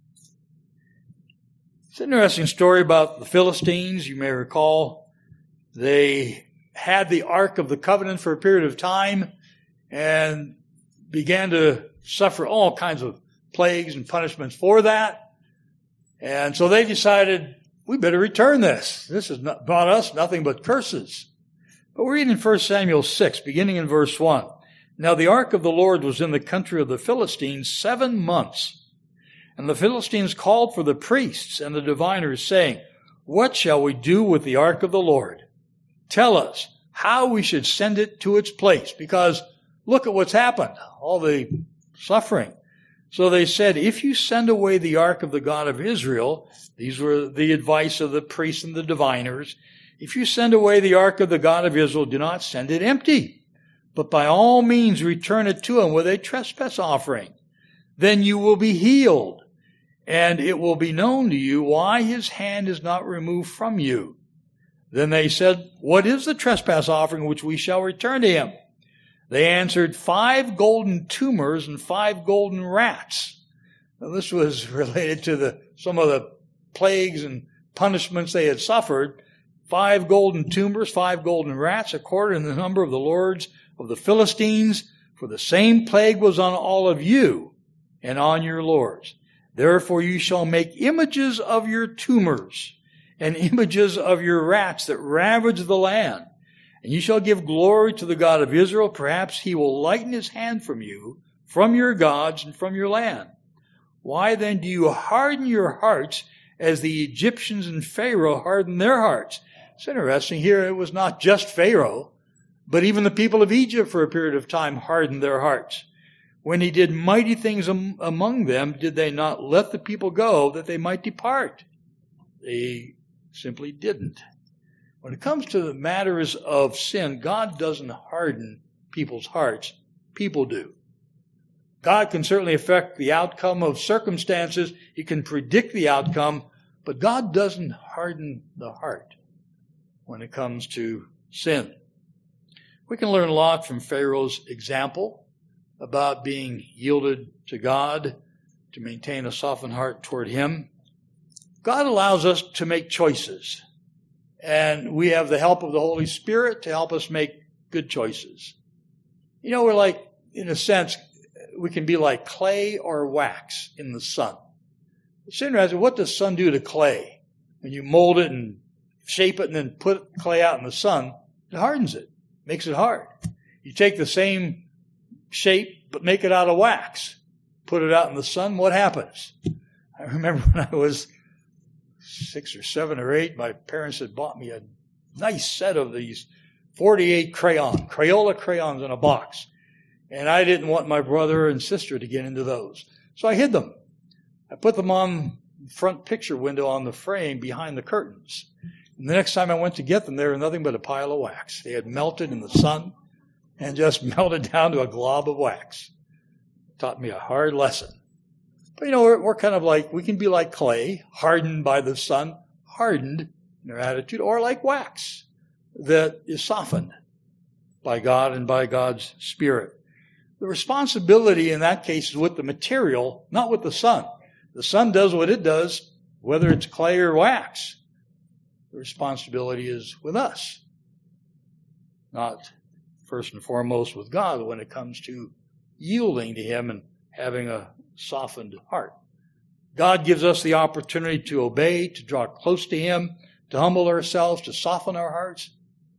It's an interesting story about the Philistines. You may recall they had the Ark of the Covenant for a period of time and began to suffer all kinds of plagues and punishments for that. And so they decided, we better return this. This has not brought us nothing but curses. But we're reading First Samuel six, beginning in verse one. Now the ark of the Lord was in the country of the Philistines seven months. And the Philistines called for the priests and the diviners, saying, what shall we do with the ark of the Lord? tell us how we should send it to its place, because look at what's happened, all the suffering. So they said, if you send away the ark of the God of Israel, these were the advice of the priests and the diviners, if you send away the ark of the God of Israel, do not send it empty, but by all means return it to him with a trespass offering. Then you will be healed, and it will be known to you why his hand is not removed from you. Then they said, what is the trespass offering which we shall return to him? They answered, five golden tumors and five golden rats. Now, this was related to the some of the plagues and punishments they had suffered. Five golden tumors, five golden rats, according to the number of the lords of the Philistines, for the same plague was on all of you and on your lords. Therefore you shall make images of your tumors and images of your rats that ravage the land. And you shall give glory to the God of Israel. Perhaps he will lighten his hand from you, from your gods, and from your land. Why then do you harden your hearts as the Egyptians and Pharaoh hardened their hearts? It's interesting here, it was not just Pharaoh, but even the people of Egypt for a period of time hardened their hearts. When he did mighty things am- among them, did they not let the people go that they might depart? They simply didn't. When it comes to the matters of sin, God doesn't harden people's hearts. People do. God can certainly affect the outcome of circumstances. He can predict the outcome, but God doesn't harden the heart when it comes to sin. We can learn a lot from Pharaoh's example about being yielded to God, to maintain a softened heart toward him. God allows us to make choices. And we have the help of the Holy Spirit to help us make good choices. You know, we're like, in a sense, we can be like clay or wax in the sun. It's interesting, what does sun do to clay? When you mold it and shape it and then put clay out in the sun, it hardens it, makes it hard. You take the same shape, but make it out of wax, put it out in the sun, what happens? I remember when I was six or seven or eight, my parents had bought me a nice set of these forty-eight crayon, Crayola crayons in a box. And I didn't want my brother and sister to get into those. So I hid them. I put them on the front picture window on the frame behind the curtains. And the next time I went to get them, they were nothing but a pile of wax. They had melted in the sun and just melted down to a glob of wax. It taught me a hard lesson. But, you know, we're, we're kind of like, we can be like clay, hardened by the sun, hardened in our attitude, or like wax that is softened by God and by God's Spirit. The responsibility in that case is with the material, not with the sun. The sun does what it does, whether it's clay or wax. The responsibility is with us, not first and foremost with God when it comes to yielding to him and having a softened heart. God gives us the opportunity to obey, to draw close to him, to humble ourselves, to soften our hearts,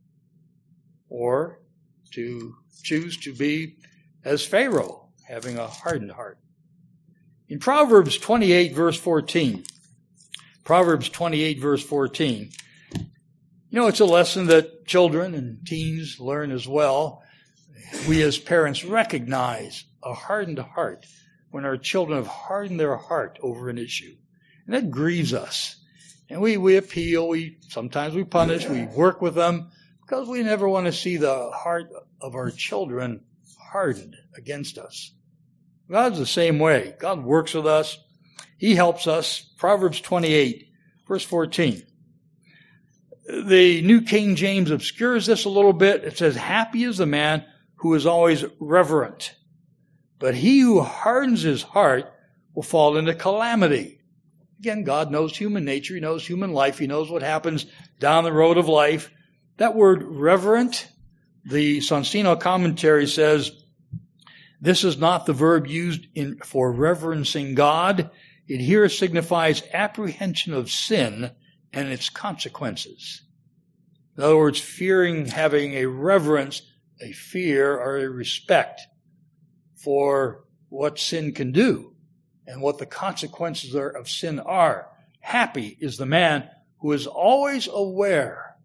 or to choose to be as Pharaoh, having a hardened heart. In Proverbs twenty-eight, verse fourteen, Proverbs twenty-eight, verse fourteen, you know, it's a lesson that children and teens learn as well. We as parents recognize a hardened heart when our children have hardened their heart over an issue. And that grieves us. And we, we appeal, we sometimes we punish, we work with them, because we never want to see the heart of our children hardened against us. God's the same way. God works with us. He helps us. Proverbs twenty-eight, verse fourteen. The New King James obscures this a little bit. It says, happy is the man who is always reverent, but he who hardens his heart will fall into calamity. Again, God knows human nature. He knows human life. He knows what happens down the road of life. That word reverent, the Sonsino commentary says, this is not the verb used in, for reverencing God. It here signifies apprehension of sin and its consequences. In other words, fearing, having a reverence, a fear, or a respect for what sin can do and what the consequences of sin are. Happy is the man who is always aware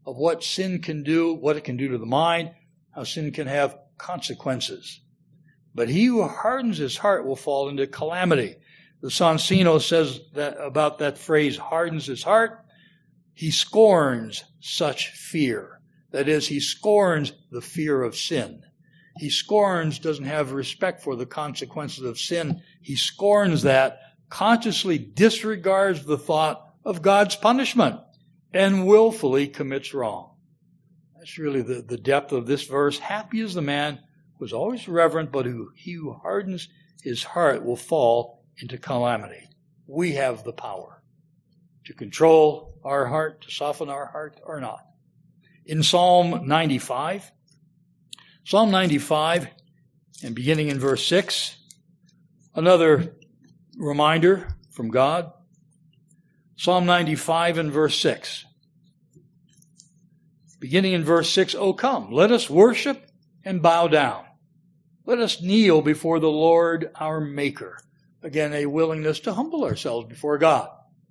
of what sin can do, what it can do to the mind, how sin can have consequences. But he who hardens his heart will fall into calamity. The Sonsino says that about that phrase, hardens his heart. He scorns such fear. That is, he scorns the fear of sin. He scorns, doesn't have respect for the consequences of sin. He scorns that, consciously disregards the thought of God's punishment, and willfully commits wrong. That's really the, the depth of this verse. Happy is the man who is always reverent, but who he who hardens his heart will fall into calamity. We have the power to control our heart, to soften our heart or not. In Psalm ninety-five, Psalm ninety-five, and beginning in verse six, another reminder from God. Psalm ninety-five and verse six. Beginning in verse six, O come, let us worship and bow down. Let us kneel before the Lord our Maker. Again, a willingness to humble ourselves before God.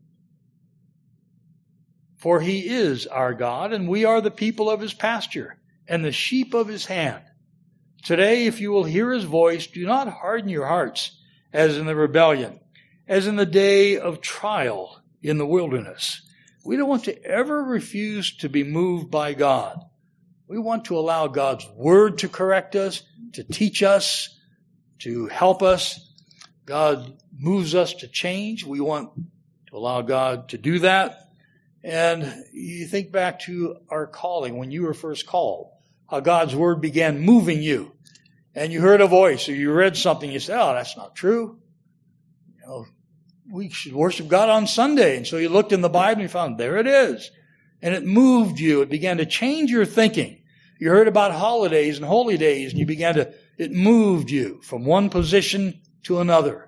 For he is our God, and we are the people of his pasture, and the sheep of his hand. Today, if you will hear his voice, do not harden your hearts, as in the rebellion, as in the day of trial in the wilderness. We don't want to ever refuse to be moved by God. We want to allow God's word to correct us, to teach us, to help us. God moves us to change. We want to allow God to do that. And you think back to our calling, when you were first called, how God's word began moving you. And you heard a voice, or you read something, you said, oh, that's not true. You know, we should worship God on Sunday. And so you looked in the Bible and you found, there it is. And it moved you. It began to change your thinking. You heard about holidays and holy days, and you began to, it moved you from one position to another.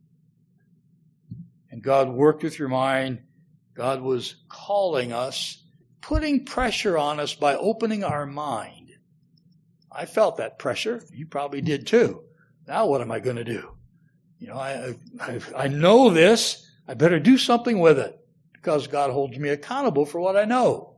And God worked with your mind. God was calling us, putting pressure on us by opening our mind. I felt that pressure. You probably did too. Now what am I going to do? You know, I, I, I know this. I better do something with it because God holds me accountable for what I know.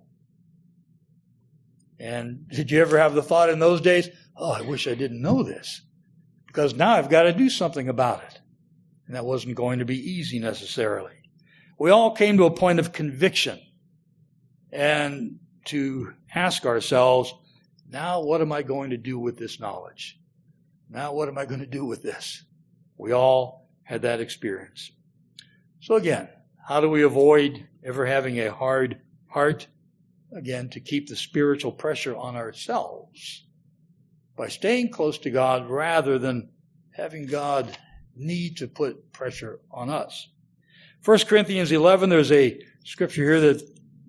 And did you ever have the thought in those days, oh, I wish I didn't know this because now I've got to do something about it. And that wasn't going to be easy necessarily. We all came to a point of conviction and to ask ourselves, now what am I going to do with this knowledge? Now what am I going to do with this? We all had that experience. So again, how do we avoid ever having a hard heart? Again, to keep the spiritual pressure on ourselves by staying close to God rather than having God need to put pressure on us. First Corinthians eleven, there's a scripture here that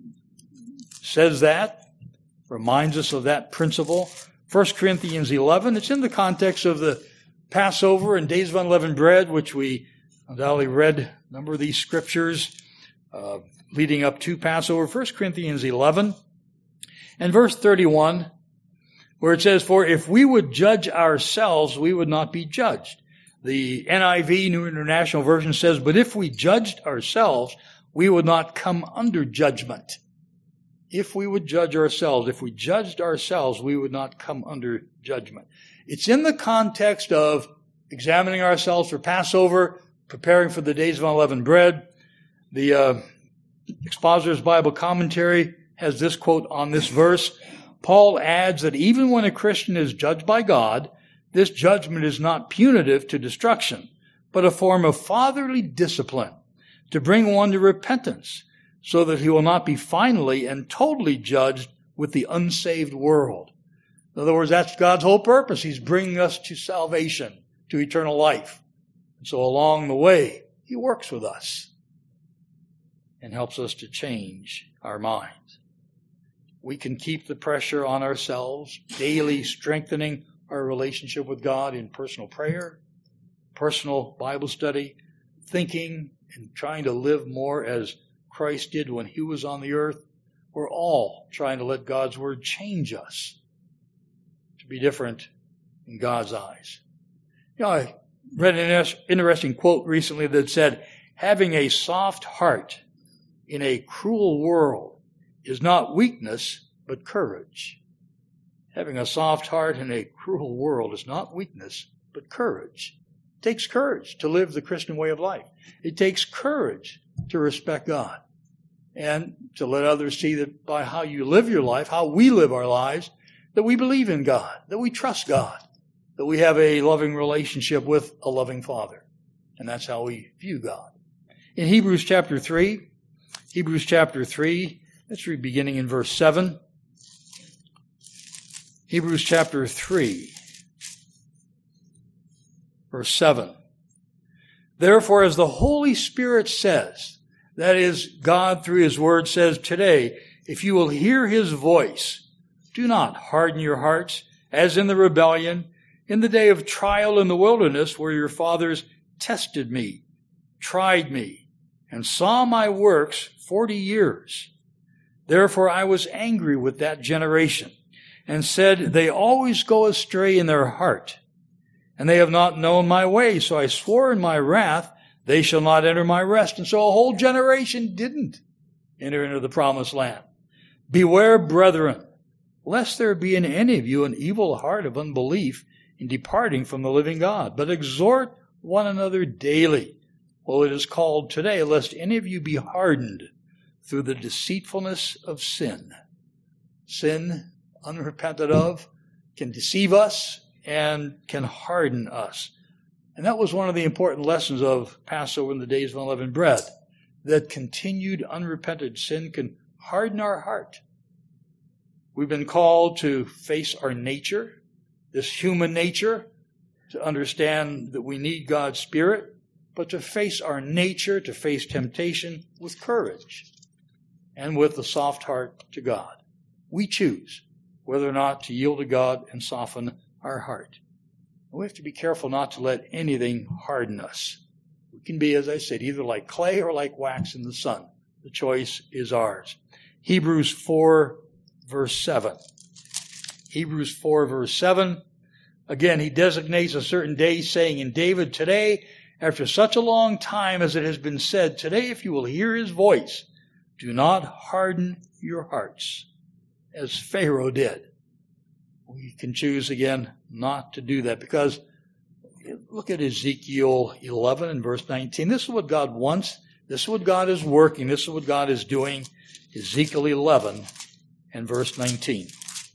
says that, reminds us of that principle. First Corinthians eleven, it's in the context of the Passover and Days of Unleavened Bread, which we undoubtedly read a number of these scriptures uh, leading up to Passover. First Corinthians eleven and verse thirty-one, where it says, for if we would judge ourselves, we would not be judged. The N I V, New International Version, says, but if we judged ourselves, we would not come under judgment. If we would judge ourselves, if we judged ourselves, we would not come under judgment. It's in the context of examining ourselves for Passover, preparing for the Days of Unleavened Bread. The uh, Expositor's Bible Commentary has this quote on this verse. Paul adds that even when a Christian is judged by God, this judgment is not punitive to destruction, but a form of fatherly discipline to bring one to repentance so that he will not be finally and totally judged with the unsaved world. In other words, that's God's whole purpose. He's bringing us to salvation, to eternal life. And so along the way, he works with us and helps us to change our minds. We can keep the pressure on ourselves, daily strengthening our relationship with God in personal prayer, personal Bible study, thinking and trying to live more as Christ did when he was on the earth. We're all trying to let God's word change us to be different in God's eyes. You know, I read an interesting quote recently that said, having a soft heart in a cruel world is not weakness, but courage. Having a soft heart in a cruel world is not weakness, but courage. It takes courage to live the Christian way of life. It takes courage to respect God and to let others see that by how you live your life, how we live our lives, that we believe in God, that we trust God, that we have a loving relationship with a loving Father. And that's how we view God. In Hebrews chapter three, Hebrews chapter three, let's read beginning in verse seven. Hebrews chapter three, verse seven. Therefore, as the Holy Spirit says, that is, God through His Word says today, if you will hear His voice, do not harden your hearts, as in the rebellion, in the day of trial in the wilderness, where your fathers tested me, tried me, and saw my works forty years. Therefore I was angry with that generation, and said, they always go astray in their heart, and they have not known my way. So I swore in my wrath, they shall not enter my rest. And so a whole generation didn't enter into the promised land. Beware, brethren, lest there be in any of you an evil heart of unbelief in departing from the living God. But exhort one another daily, while it is called today, lest any of you be hardened through the deceitfulness of sin. Sin, unrepented of, can deceive us and can harden us. And that was one of the important lessons of Passover in the days of unleavened bread, that continued unrepented sin can harden our heart. We've been called to face our nature, this human nature, to understand that we need God's Spirit, but to face our nature, to face temptation with courage and with a soft heart to God. We choose whether or not to yield to God and soften our heart. We have to be careful not to let anything harden us. We can be, as I said, either like clay or like wax in the sun. The choice is ours. Hebrews four, verse seven. Hebrews four, verse seven. Again, he designates a certain day, saying in David, today, after such a long time as it has been said, today if you will hear his voice, do not harden your hearts, as Pharaoh did. We can choose again not to do that, because look at Ezekiel eleven and verse nineteen. This is what God wants. This is what God is working. This is what God is doing. Ezekiel eleven and verse nineteen.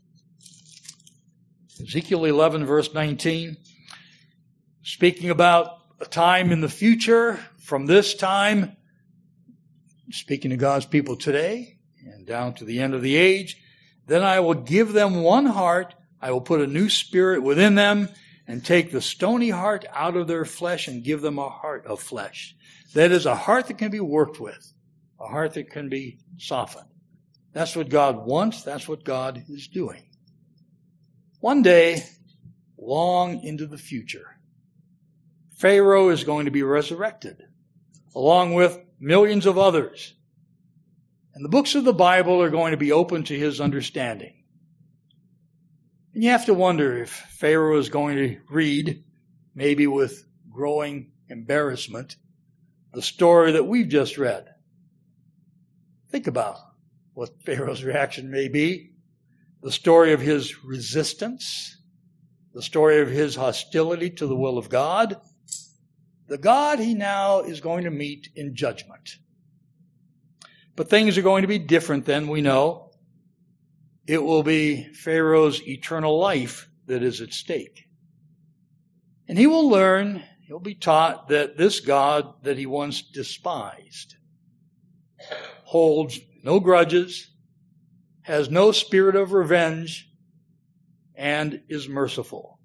Ezekiel eleven, verse nineteen, speaking about a time in the future, from this time, speaking to God's people today and down to the end of the age, then I will give them one heart, I will put a new spirit within them, and take the stony heart out of their flesh and give them a heart of flesh. That is, a heart that can be worked with, a heart that can be softened. That's what God wants. That's what God is doing. One day, long into the future, Pharaoh is going to be resurrected, along with millions of others. And the books of the Bible are going to be open to his understanding. And you have to wonder if Pharaoh is going to read, maybe with growing embarrassment, the story that we've just read. Think about what Pharaoh's reaction may be. The story of his resistance, the story of his hostility to the will of God, the God he now is going to meet in judgment. But things are going to be different then, we know. It will be Pharaoh's eternal life that is at stake. And he will learn, he'll be taught that this God that he once despised holds no grudges, has no spirit of revenge, and is merciful.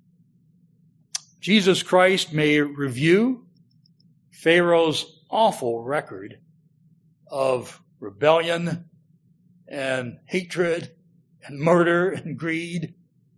Jesus Christ may review Pharaoh's awful record of rebellion and hatred and murder and greed.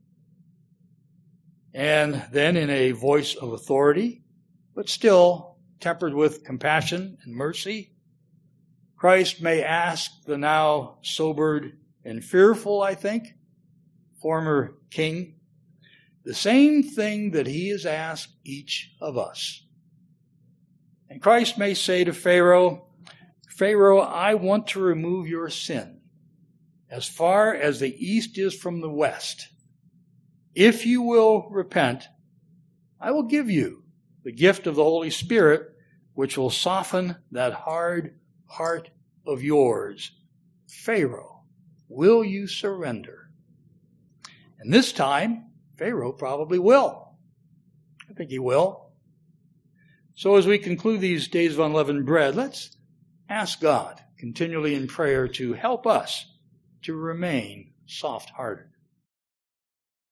And then in a voice of authority, but still tempered with compassion and mercy, Christ may ask the now sobered and fearful, I think, former king, the same thing that he has asked each of us. And Christ may say to Pharaoh, Pharaoh, I want to remove your sin as far as the east is from the west. If you will repent, I will give you the gift of the Holy Spirit, which will soften that hard heart of yours. Pharaoh, will you surrender? And this time, Pharaoh probably will. I think he will. So as we conclude these days of unleavened bread, let's ask God continually in prayer to help us to remain soft-hearted.